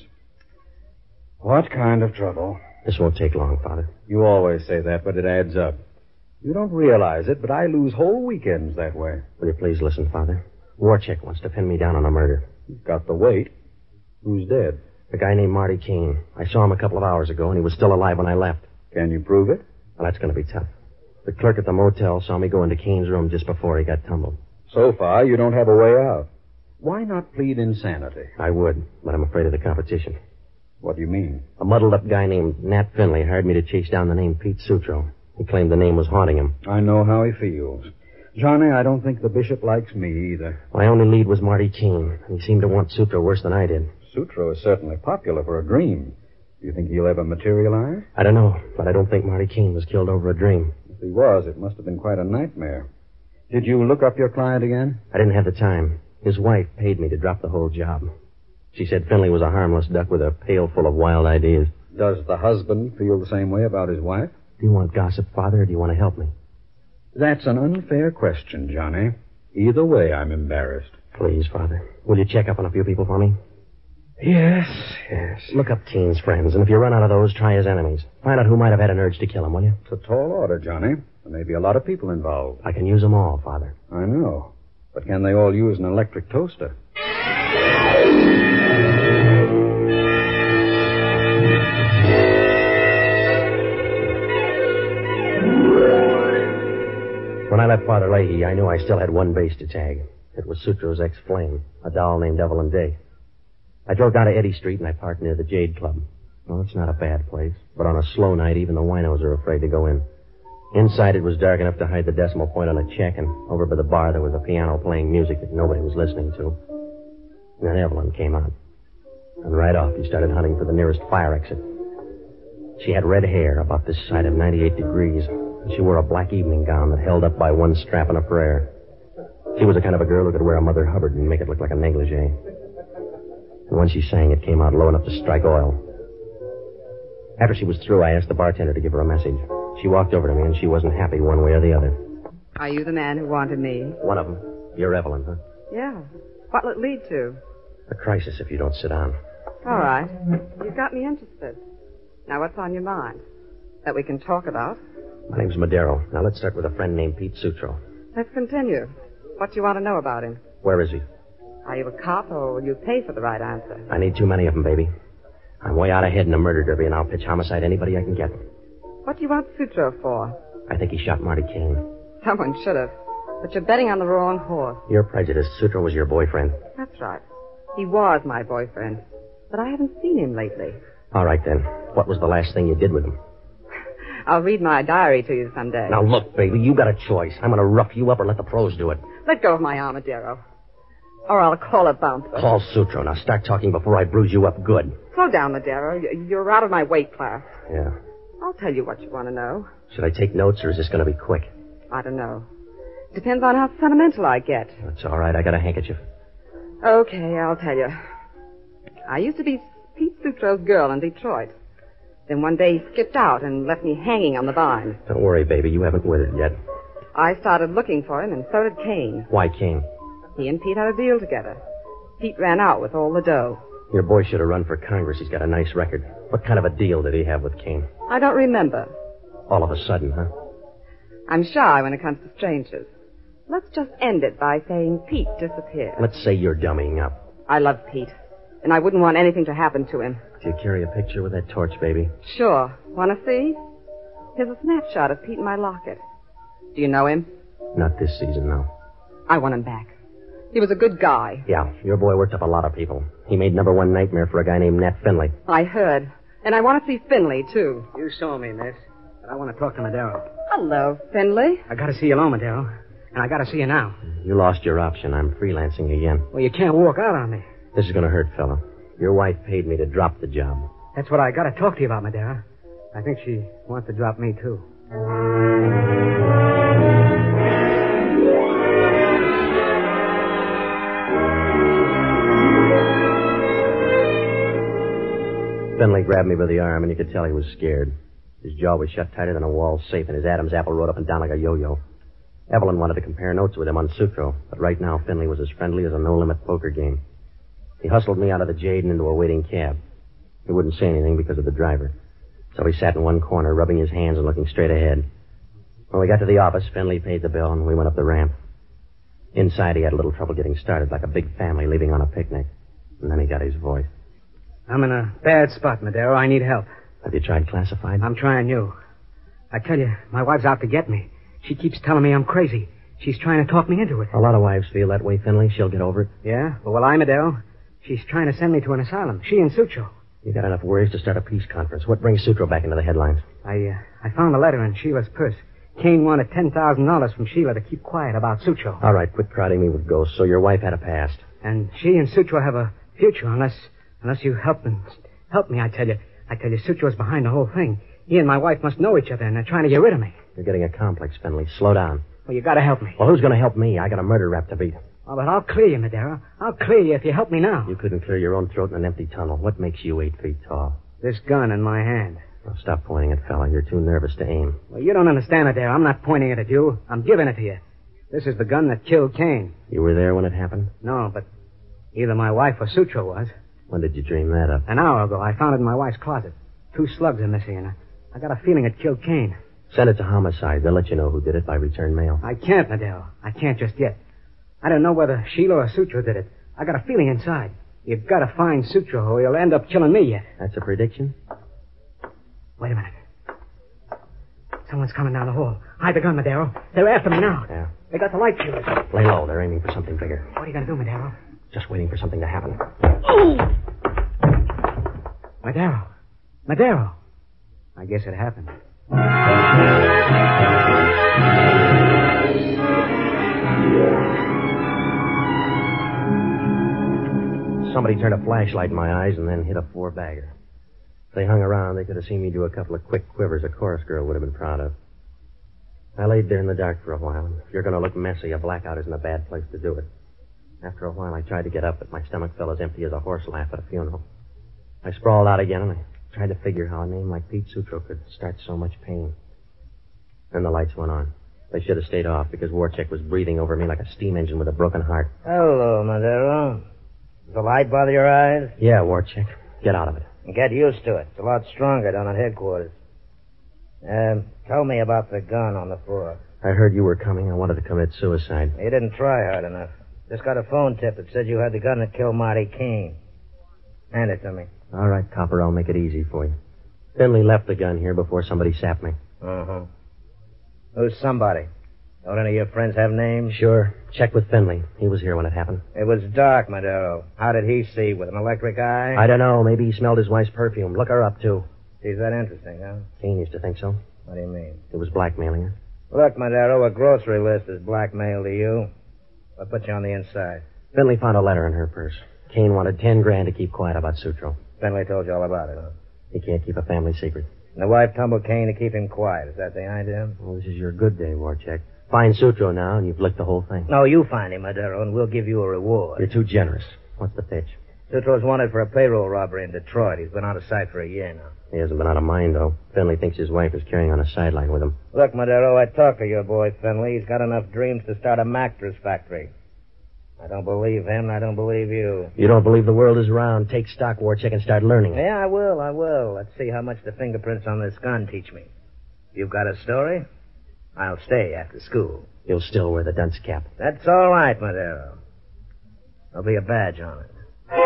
Speaker 17: What kind of trouble?
Speaker 12: This won't take long, Father.
Speaker 17: You always say that, but it adds up. You don't realize it, but I lose whole weekends that way.
Speaker 12: Will you please listen, Father? Warchek wants to pin me down on a murder.
Speaker 17: You've got the weight. Who's dead?
Speaker 12: A guy named Marty Kane. I saw him a couple of hours ago, and he was still alive when I left.
Speaker 17: Can you prove it?
Speaker 12: Well, that's going to be tough. The clerk at the motel saw me go into Kane's room just before he got tumbled.
Speaker 17: So far, you don't have a way out. Why not plead insanity?
Speaker 12: I would, but I'm afraid of the competition.
Speaker 17: What do you mean?
Speaker 12: A muddled-up guy named Nat Finley hired me to chase down the name Pete Sutro. He claimed the name was haunting him.
Speaker 17: I know how he feels. Johnny, I don't think the bishop likes me either.
Speaker 12: My only lead was Marty Kane, and he seemed to want Sutro worse than I did.
Speaker 17: Sutro is certainly popular for a dream. Do you think he'll ever materialize?
Speaker 12: I don't know, but I don't think Marty Kane was killed over a dream.
Speaker 17: If he was, it must have been quite a nightmare. Did you look up your client again?
Speaker 12: I didn't have the time. His wife paid me to drop the whole job. She said Finley was a harmless duck with a pail full of wild ideas.
Speaker 17: Does the husband feel the same way about his wife?
Speaker 12: Do you want gossip, Father, or do you want to help me?
Speaker 17: That's an unfair question, Johnny. Either way, I'm embarrassed.
Speaker 12: Please, Father. Will you check up on a few people for me?
Speaker 17: Yes, yes.
Speaker 12: Look up Kane's friends, and if you run out of those, try his enemies. Find out who might have had an urge to kill him, will you?
Speaker 17: It's a tall order, Johnny. There may be a lot of people involved.
Speaker 12: I can use them all, Father.
Speaker 17: I know. But can they all use an electric toaster?
Speaker 12: When I left Father Leahy, I knew I still had one base to tag. It was Sutro's ex-flame, a doll named Evelyn Day. I drove down to Eddy Street and I parked near the Jade Club. Well, it's not a bad place, but on a slow night, even the winos are afraid to go in. Inside, it was dark enough to hide the decimal point on a check, and over by the bar, there was a piano playing music that nobody was listening to. And then Evelyn came out. And right off, he started hunting for the nearest fire exit. She had red hair about this side of ninety-eight degrees, and she wore a black evening gown that held up by one strap and a prayer. She was the kind of a girl who could wear a Mother Hubbard and make it look like a negligee. And when she sang, it came out low enough to strike oil. After she was through, I asked the bartender to give her a message. She walked over to me, and she wasn't happy one way or the other.
Speaker 18: Are you the man who wanted me?
Speaker 12: One of them. You're Evelyn, huh?
Speaker 18: Yeah. What'll it lead to?
Speaker 12: A crisis if you don't sit down.
Speaker 18: All right. You've got me interested. Now, what's on your mind? That we can talk about?
Speaker 12: My name's Madero. Now, let's start with a friend named Pete Sutro.
Speaker 18: Let's continue. What do you want to know about him?
Speaker 12: Where is he?
Speaker 18: Are you a cop, or will you pay for the right answer?
Speaker 19: I need too many of them, baby. I'm way out ahead in a murder derby, and I'll pitch homicide anybody I can get.
Speaker 18: What do you want Sutro for?
Speaker 19: I think he shot Marty Kane.
Speaker 18: Someone should have. But you're betting on the wrong horse.
Speaker 19: You're prejudiced. Sutro was your boyfriend.
Speaker 18: That's right. He was my boyfriend. But I haven't seen him lately.
Speaker 19: All right, then. What was the last thing you did with him?
Speaker 18: I'll read my diary to you someday.
Speaker 19: Now, look, baby, you got a choice. I'm going to rough you up or let the pros do it.
Speaker 18: Let go of my armadillo. Or I'll call a bouncer.
Speaker 19: Call Sutro. Now, start talking before I bruise you up good.
Speaker 18: Slow down, Madero. You're out of my weight class.
Speaker 19: Yeah.
Speaker 18: I'll tell you what you want to know.
Speaker 19: Should I take notes, or is this going to be quick?
Speaker 18: I don't know. Depends on how sentimental I get.
Speaker 19: That's all right. I got a handkerchief.
Speaker 18: Okay, I'll tell you. I used to be Pete Sutro's girl in Detroit. Then one day he skipped out and left me hanging on the vine.
Speaker 19: Don't worry, baby. You haven't withered yet.
Speaker 18: I started looking for him, and so did Kane.
Speaker 19: Why Kane?
Speaker 18: He and Pete had a deal together. Pete ran out with all the dough.
Speaker 19: Your boy should have run for Congress. He's got a nice record. What kind of a deal did he have with Kane?
Speaker 18: I don't remember.
Speaker 19: All of a sudden, huh?
Speaker 18: I'm shy when it comes to strangers. Let's just end it by saying Pete disappeared.
Speaker 19: Let's say you're dummying up.
Speaker 18: I love Pete, and I wouldn't want anything to happen to him.
Speaker 19: Do you carry a picture with that torch, baby?
Speaker 18: Sure. Want to see? Here's a snapshot of Pete in my locket. Do you know him?
Speaker 19: Not this season, no.
Speaker 18: I want him back. He was a good guy.
Speaker 19: Yeah, your boy worked up a lot of people. He made number one nightmare for a guy named Nat Finley.
Speaker 18: I heard. And I want to see Finley, too.
Speaker 13: You saw me, miss. But I want to talk to Madero.
Speaker 18: Hello, Finley.
Speaker 13: I got to see you alone, Madero. And I got to see you now.
Speaker 19: You lost your option. I'm freelancing again.
Speaker 13: Well, you can't walk out on me.
Speaker 19: This is going to hurt, fella. Your wife paid me to drop the job.
Speaker 13: That's what I got to talk to you about, Madero. I think she wants to drop me, too.
Speaker 19: Finley grabbed me by the arm, and you could tell he was scared. His jaw was shut tighter than a wall safe, and his Adam's apple rode up and down like a yo-yo. Evelyn wanted to compare notes with him on Sutro, but right now Finley was as friendly as a no-limit poker game. He hustled me out of the Jade and into a waiting cab. He wouldn't say anything because of the driver, so he sat in one corner, rubbing his hands and looking straight ahead. When we got to the office, Finley paid the bill, and we went up the ramp. Inside, he had a little trouble getting started, like a big family leaving on a picnic. And then he got his voice.
Speaker 13: I'm in a bad spot, Madero. I need help.
Speaker 19: Have you tried classified?
Speaker 13: I'm trying you. I tell you, my wife's out to get me. She keeps telling me I'm crazy. She's trying to talk me into it.
Speaker 19: A lot of wives feel that way, Finley. She'll get over it.
Speaker 13: Yeah? Well, well I, Madero, she's trying to send me to an asylum. She and Sutro.
Speaker 19: You got enough worries to start a peace conference. What brings Sutro back into the headlines?
Speaker 13: I, uh, I found a letter in Sheila's purse. Kane wanted ten thousand dollars from Sheila to keep quiet about Sutro.
Speaker 19: All right, quit crowding me with ghosts. So your wife had a past.
Speaker 13: And she and Sutro have a future unless unless you help them. Help me, I tell you. I tell you, Sutro's behind the whole thing. He and my wife must know each other, and they're trying to get rid of me.
Speaker 19: You're getting a complex, Finley. Slow down.
Speaker 13: Well, you gotta help me.
Speaker 19: Well, who's gonna help me? I got a murder rap to beat.
Speaker 13: Oh, but I'll clear you, Madero. I'll clear you if you help me now.
Speaker 19: You couldn't clear your own throat in an empty tunnel. What makes you eight feet tall?
Speaker 13: This gun in my hand.
Speaker 19: Well, stop pointing it, fella. You're too nervous to aim.
Speaker 13: Well, you don't understand, Madero. I'm not pointing it at you. I'm giving it to you. This is the gun that killed Kane.
Speaker 19: You were there when it happened?
Speaker 13: No, but either my wife or Sutro was.
Speaker 19: When did you dream that up?
Speaker 13: An hour ago. I found it in my wife's closet. Two slugs are missing, and I, I got a feeling it killed Kane.
Speaker 19: Send it to homicide. They'll let you know who did it by return mail.
Speaker 13: I can't, Madero. I can't just yet. I don't know whether Sheila or Sutro did it. I got a feeling inside. You've got to find Sutro, or he'll end up killing me yet.
Speaker 19: That's a prediction?
Speaker 13: Wait a minute. Someone's coming down the hall. Hide the gun, Madero. They're after me now.
Speaker 19: Yeah.
Speaker 13: They got the light fuse.
Speaker 19: Lay low. They're aiming for something bigger.
Speaker 13: What are you going to do, Madero?
Speaker 19: Just waiting for something to happen.
Speaker 13: Oh! Madero. Madero. I guess it happened.
Speaker 19: Somebody turned a flashlight in my eyes and then hit a four-bagger. If they hung around, they could have seen me do a couple of quick quivers a chorus girl would have been proud of. I laid there in the dark for a while, and if you're going to look messy, a blackout isn't a bad place to do it. After a while, I tried to get up, but my stomach felt as empty as a horse laugh at a funeral. I sprawled out again, and I tried to figure how a name like Pete Sutro could start so much pain. Then the lights went on. They should have stayed off because Warcheck was breathing over me like a steam engine with a broken heart.
Speaker 16: Hello, Madero. Does the light bother your eyes?
Speaker 19: Yeah, Warcheck. Get out of it.
Speaker 16: Get used to it. It's a lot stronger down at headquarters. Um, tell me about the gun on the floor.
Speaker 19: I heard you were coming. I wanted to commit suicide.
Speaker 16: You didn't try hard enough. Just got a phone tip that said you had the gun that killed Marty Kane. Hand it to me.
Speaker 19: All right, Copper, I'll make it easy for you. Finley left the gun here before somebody sapped me.
Speaker 16: Uh-huh. Who's somebody? Don't any of your friends have names?
Speaker 19: Sure. Check with Finley. He was here when it happened.
Speaker 16: It was dark, Madero. How did he see? With an electric eye?
Speaker 19: I don't know. Maybe he smelled his wife's perfume. Look her up, too.
Speaker 16: She's that interesting, huh?
Speaker 19: Kane used to think so.
Speaker 16: What do you mean?
Speaker 19: It was blackmailing her.
Speaker 16: Look, Madero, a grocery list is blackmail to you. I'll put you on the inside.
Speaker 19: Finley found a letter in her purse. Kane wanted ten grand to keep quiet about Sutro.
Speaker 16: Finley told you all about it, huh?
Speaker 19: He can't keep a family secret.
Speaker 16: And the wife tumbled Kane to keep him quiet. Is that the idea?
Speaker 19: Well, this is your good day, Warchek. Find Sutro now, and you've licked the whole thing.
Speaker 16: No, you find him, Madero, and we'll give you a reward.
Speaker 19: You're too generous. What's the pitch?
Speaker 16: Sutro's wanted for a payroll robbery in Detroit. He's been out of sight for a year now.
Speaker 19: He hasn't been out of mind, though. Finley thinks his wife is carrying on a sideline with him.
Speaker 16: Look, Madero, I talked to your boy, Finley. He's got enough dreams to start a mattress factory. I don't believe him, and I don't believe you.
Speaker 19: You don't believe the world is round. Take stock, Warchek, and start learning it.
Speaker 16: Yeah, I will, I will. Let's see how much the fingerprints on this gun teach me. You've got a story? I'll stay after school.
Speaker 19: You'll still wear the dunce cap.
Speaker 16: That's all right, Madero. There'll be a badge on it.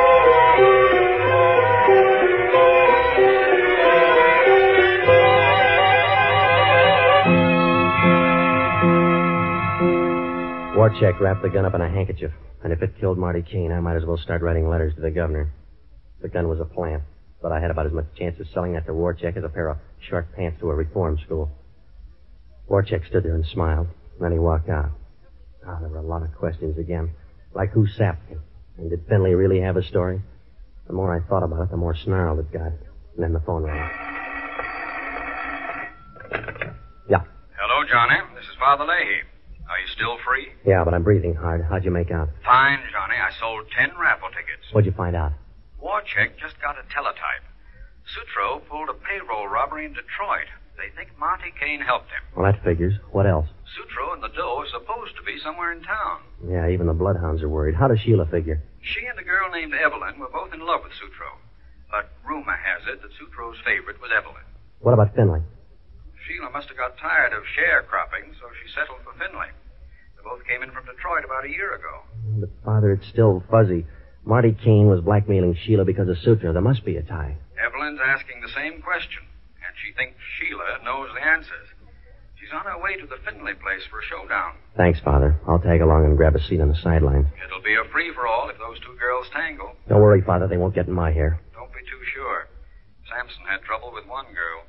Speaker 19: Warchek wrapped the gun up in a handkerchief, and if it killed Marty Kane, I might as well start writing letters to the governor. The gun was a plant, but I had about as much chance of selling that to Warchek as a pair of short pants to a reform school. Warchek stood there and smiled, and then he walked out. Ah, there were a lot of questions again, like who sapped him, and did Finley really have a story? The more I thought about it, the more snarled it got. And then the phone rang. Yeah.
Speaker 20: Hello, Johnny. This is Father Leahy. Are you still free?
Speaker 19: Yeah, but I'm breathing hard. How'd you make out?
Speaker 20: Fine, Johnny. I sold ten raffle tickets.
Speaker 19: What'd you find out?
Speaker 20: Warchek just got a teletype. Sutro pulled a payroll robbery in Detroit. They think Marty Kane helped him.
Speaker 19: Well, that figures. What else?
Speaker 20: Sutro and the dough are supposed to be somewhere in town.
Speaker 19: Yeah, even the bloodhounds are worried. How does Sheila figure?
Speaker 20: She and a girl named Evelyn were both in love with Sutro. But rumor has it that Sutro's favorite was Evelyn.
Speaker 19: What about Finley?
Speaker 20: Sheila must have got tired of sharecropping, so she settled for Finley. They both came in from Detroit about a year ago.
Speaker 19: But, Father, it's still fuzzy. Marty Kane was blackmailing Sheila because of Sutro. There must be a tie.
Speaker 20: Evelyn's asking the same question, and she thinks Sheila knows the answers. She's on her way to the Finley place for a showdown.
Speaker 19: Thanks, Father. I'll tag along and grab a seat on the sidelines.
Speaker 20: It'll be a free-for-all if those two girls tangle.
Speaker 19: Don't worry, Father. They won't get in my hair.
Speaker 20: Don't be too sure. Samson had trouble with one girl.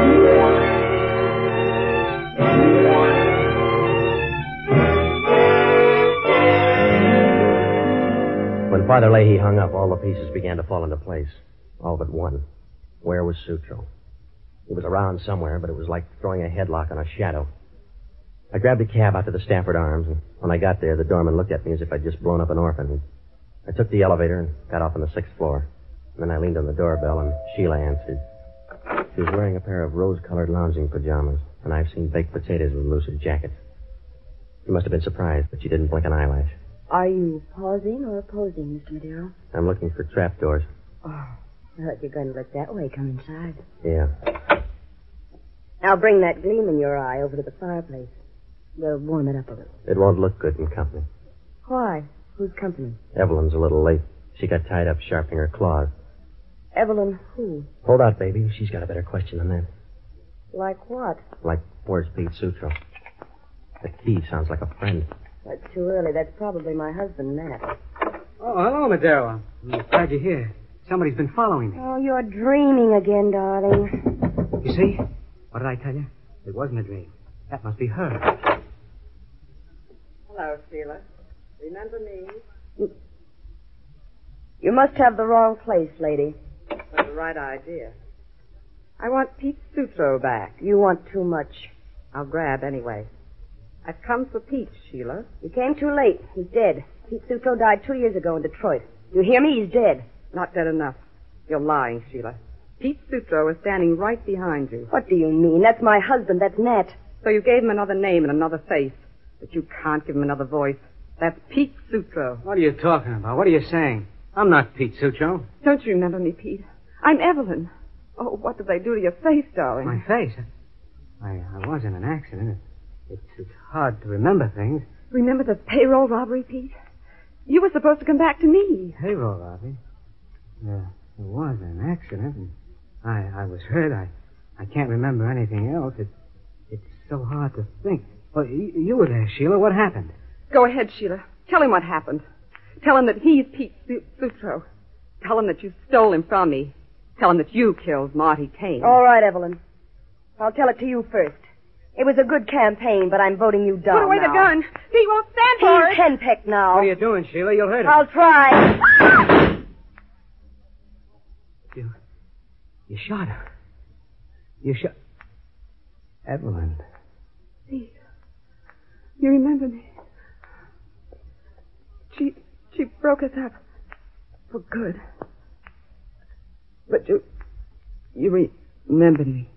Speaker 19: When Father Leahy hung up, all the pieces began to fall into place. All but one. Where was Sutro? He was around somewhere, but it was like throwing a headlock on a shadow. I grabbed a cab out to the Stafford Arms, and when I got there, the doorman looked at me as if I'd just blown up an orphan. I took the elevator and got off on the sixth floor. And then I leaned on the doorbell, and Sheila answered. She was wearing a pair of rose-colored lounging pajamas, and I've seen baked potatoes with lucid jackets. She must have been surprised, but she didn't blink an eyelash.
Speaker 15: Are you pausing or opposing, Mister Madero?
Speaker 19: I'm looking for trapdoors.
Speaker 15: Oh, I thought you're going to look that way. Come inside.
Speaker 19: Yeah.
Speaker 15: Now bring that gleam in your eye over to the fireplace. We'll warm it up a little.
Speaker 19: It won't look good in company.
Speaker 15: Why? Who's company?
Speaker 19: Evelyn's a little late. She got tied up sharpening her claws.
Speaker 15: Evelyn who?
Speaker 19: Hold out, baby. She's got a better question than that.
Speaker 15: Like what?
Speaker 19: Like, where's Pete Sutro? That key sounds like a friend.
Speaker 15: That's too early. That's probably my husband, Matt.
Speaker 13: Oh, hello, Madero. I'm glad you're here. Somebody's been following me.
Speaker 15: Oh, you're dreaming again, darling.
Speaker 13: You see? What did I tell you? It wasn't a dream. That must be her.
Speaker 18: Hello, Sheila. Remember me?
Speaker 15: You, you must have the wrong place, lady.
Speaker 18: That's the right idea. I want Pete Sutro back.
Speaker 15: You want too much.
Speaker 18: I'll grab anyway. I've come for Pete, Sheila.
Speaker 15: You came too late. He's dead. Pete Sutro died two years ago in Detroit. You hear me? He's dead.
Speaker 18: Not dead enough. You're lying, Sheila. Pete Sutro is standing right behind you.
Speaker 15: What do you mean? That's my husband. That's Nat.
Speaker 18: So you gave him another name and another face. But you can't give him another voice. That's Pete Sutro.
Speaker 13: What are you talking about? What are you saying? I'm not Pete Sutro.
Speaker 18: Don't you remember me, Pete? I'm Evelyn. Oh, what did they do to your face, darling?
Speaker 13: My face? I, I was in an accident. It's, it's hard to remember things.
Speaker 18: Remember the payroll robbery, Pete? You were supposed to come back to me.
Speaker 13: Payroll, Robbie. Uh, it was an accident, and I, I was hurt. I, I can't remember anything else. It, it's so hard to think. Well, you, you were there, Sheila. What happened?
Speaker 18: Go ahead, Sheila. Tell him what happened. Tell him that he's Pete Su- Sutro. Tell him that you stole him from me. Tell him that you killed Marty Kane.
Speaker 15: All right, Evelyn. I'll tell it to you first. It was a good campaign, but I'm voting you down
Speaker 18: Put away
Speaker 15: now.
Speaker 18: the gun. He won't stand for
Speaker 15: He's
Speaker 18: it.
Speaker 15: henpecked now.
Speaker 13: What are you doing, Sheila? You'll hurt him.
Speaker 15: I'll try.
Speaker 13: You, you shot her. You shot... Evelyn.
Speaker 18: Please. You remember me. She, she broke us up. For good. But you, you remember me.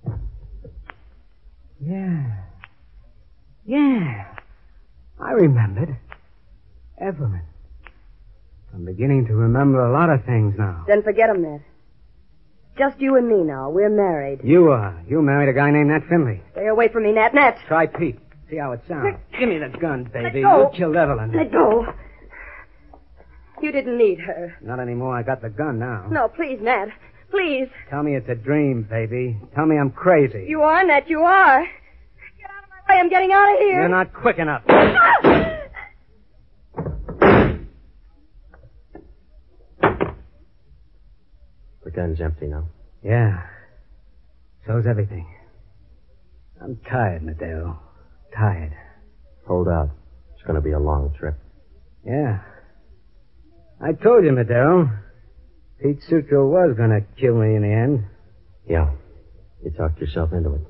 Speaker 13: Yeah. Yeah. I remembered. Evelyn. I'm beginning to remember a lot of things now.
Speaker 15: Then forget him, Ned. Just you and me now. We're married.
Speaker 13: You are. You married a guy named Nat Finley.
Speaker 15: Stay away from me, Nat. Nat.
Speaker 13: Try Pete. See how it sounds. Give me the gun, baby.
Speaker 15: Let go.
Speaker 13: You killed Evelyn.
Speaker 15: Let go. You didn't need her.
Speaker 13: Not anymore. I got the gun now.
Speaker 15: No, please, Nat. Please.
Speaker 13: Tell me it's a dream, baby. Tell me I'm crazy.
Speaker 15: You are, Nat. You are. Get out of my way. I'm getting out of here.
Speaker 13: You're not quick enough.
Speaker 19: The gun's empty now.
Speaker 13: Yeah. So's everything. I'm tired, Madero. Tired.
Speaker 19: Hold out. It's going to be a long trip.
Speaker 13: Yeah. I told you, Madero. Pete Sutro was going to kill me in the end.
Speaker 19: Yeah. You talked yourself into it.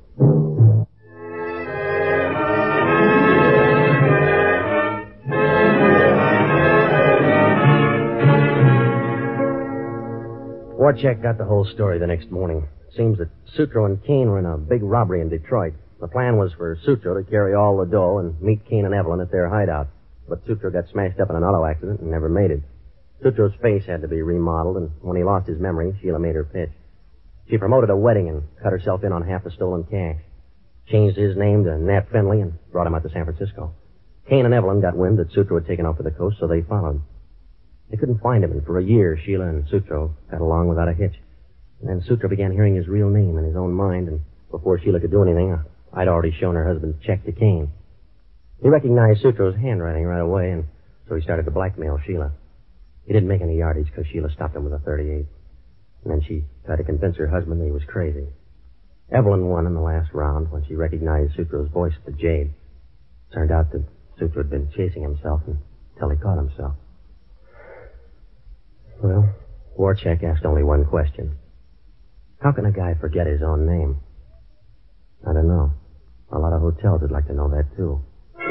Speaker 19: Warchek got the whole story the next morning. Seems that Sutro and Kane were in a big robbery in Detroit. The plan was for Sutro to carry all the dough and meet Kane and Evelyn at their hideout. But Sutro got smashed up in an auto accident and never made it. Sutro's face had to be remodeled, and when he lost his memory, Sheila made her pitch. She promoted a wedding and cut herself in on half the stolen cash. Changed his name to Nat Finley and brought him out to San Francisco. Kane and Evelyn got wind that Sutro had taken off to the coast, so they followed. They couldn't find him, and for a year, Sheila and Sutro got along without a hitch. And then Sutro began hearing his real name in his own mind, and before Sheila could do anything, I'd already shown her husband's check to Kane. He recognized Sutro's handwriting right away, and so he started to blackmail Sheila. He didn't make any yardage because Sheila stopped him with a thirty-eight. And then she tried to convince her husband that he was crazy. Evelyn won in the last round when she recognized Sutro's voice at the Jade. Turned out that Sutro had been chasing himself until he caught himself. Well, Warchek asked only one question. How can a guy forget his own name? I don't know. A lot of hotels would like to know that, too.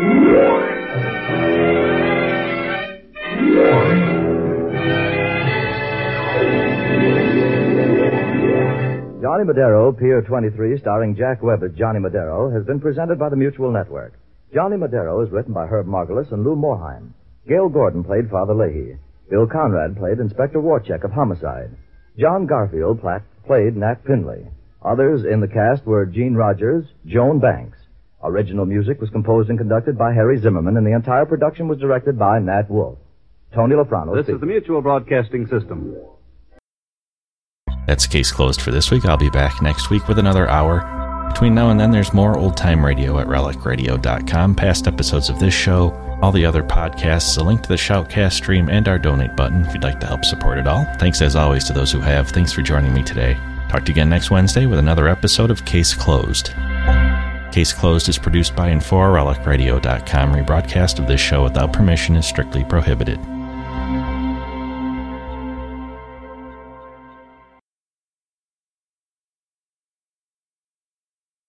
Speaker 21: Johnny Madero, Pier twenty-three, starring Jack Webb as Johnny Madero, has been presented by the Mutual Network. Johnny Madero is written by Herb Margolis and Lou Morheim. Gail Gordon played Father Leahy. Bill Conrad played Inspector Warchek of Homicide. John Garfield pla- played Nat Finley. Others in the cast were Gene Rogers, Joan Banks. Original music was composed and conducted by Harry Zimmerman, and the entire production was directed by Nat Wolff. Tony Lafrano
Speaker 17: This
Speaker 21: speaking.
Speaker 17: is the Mutual Broadcasting System.
Speaker 1: That's Case Closed for this week. I'll be back next week with another hour. Between now and then, there's more old-time radio at relic radio dot com, past episodes of this show, all the other podcasts, a link to the Shoutcast stream, and our donate button if you'd like to help support it all. Thanks as always to those who have. Thanks for joining me today. Talk to you again next Wednesday with another episode of Case Closed. Case Closed is produced by and for relic radio dot com. Rebroadcast of this show without permission is strictly prohibited.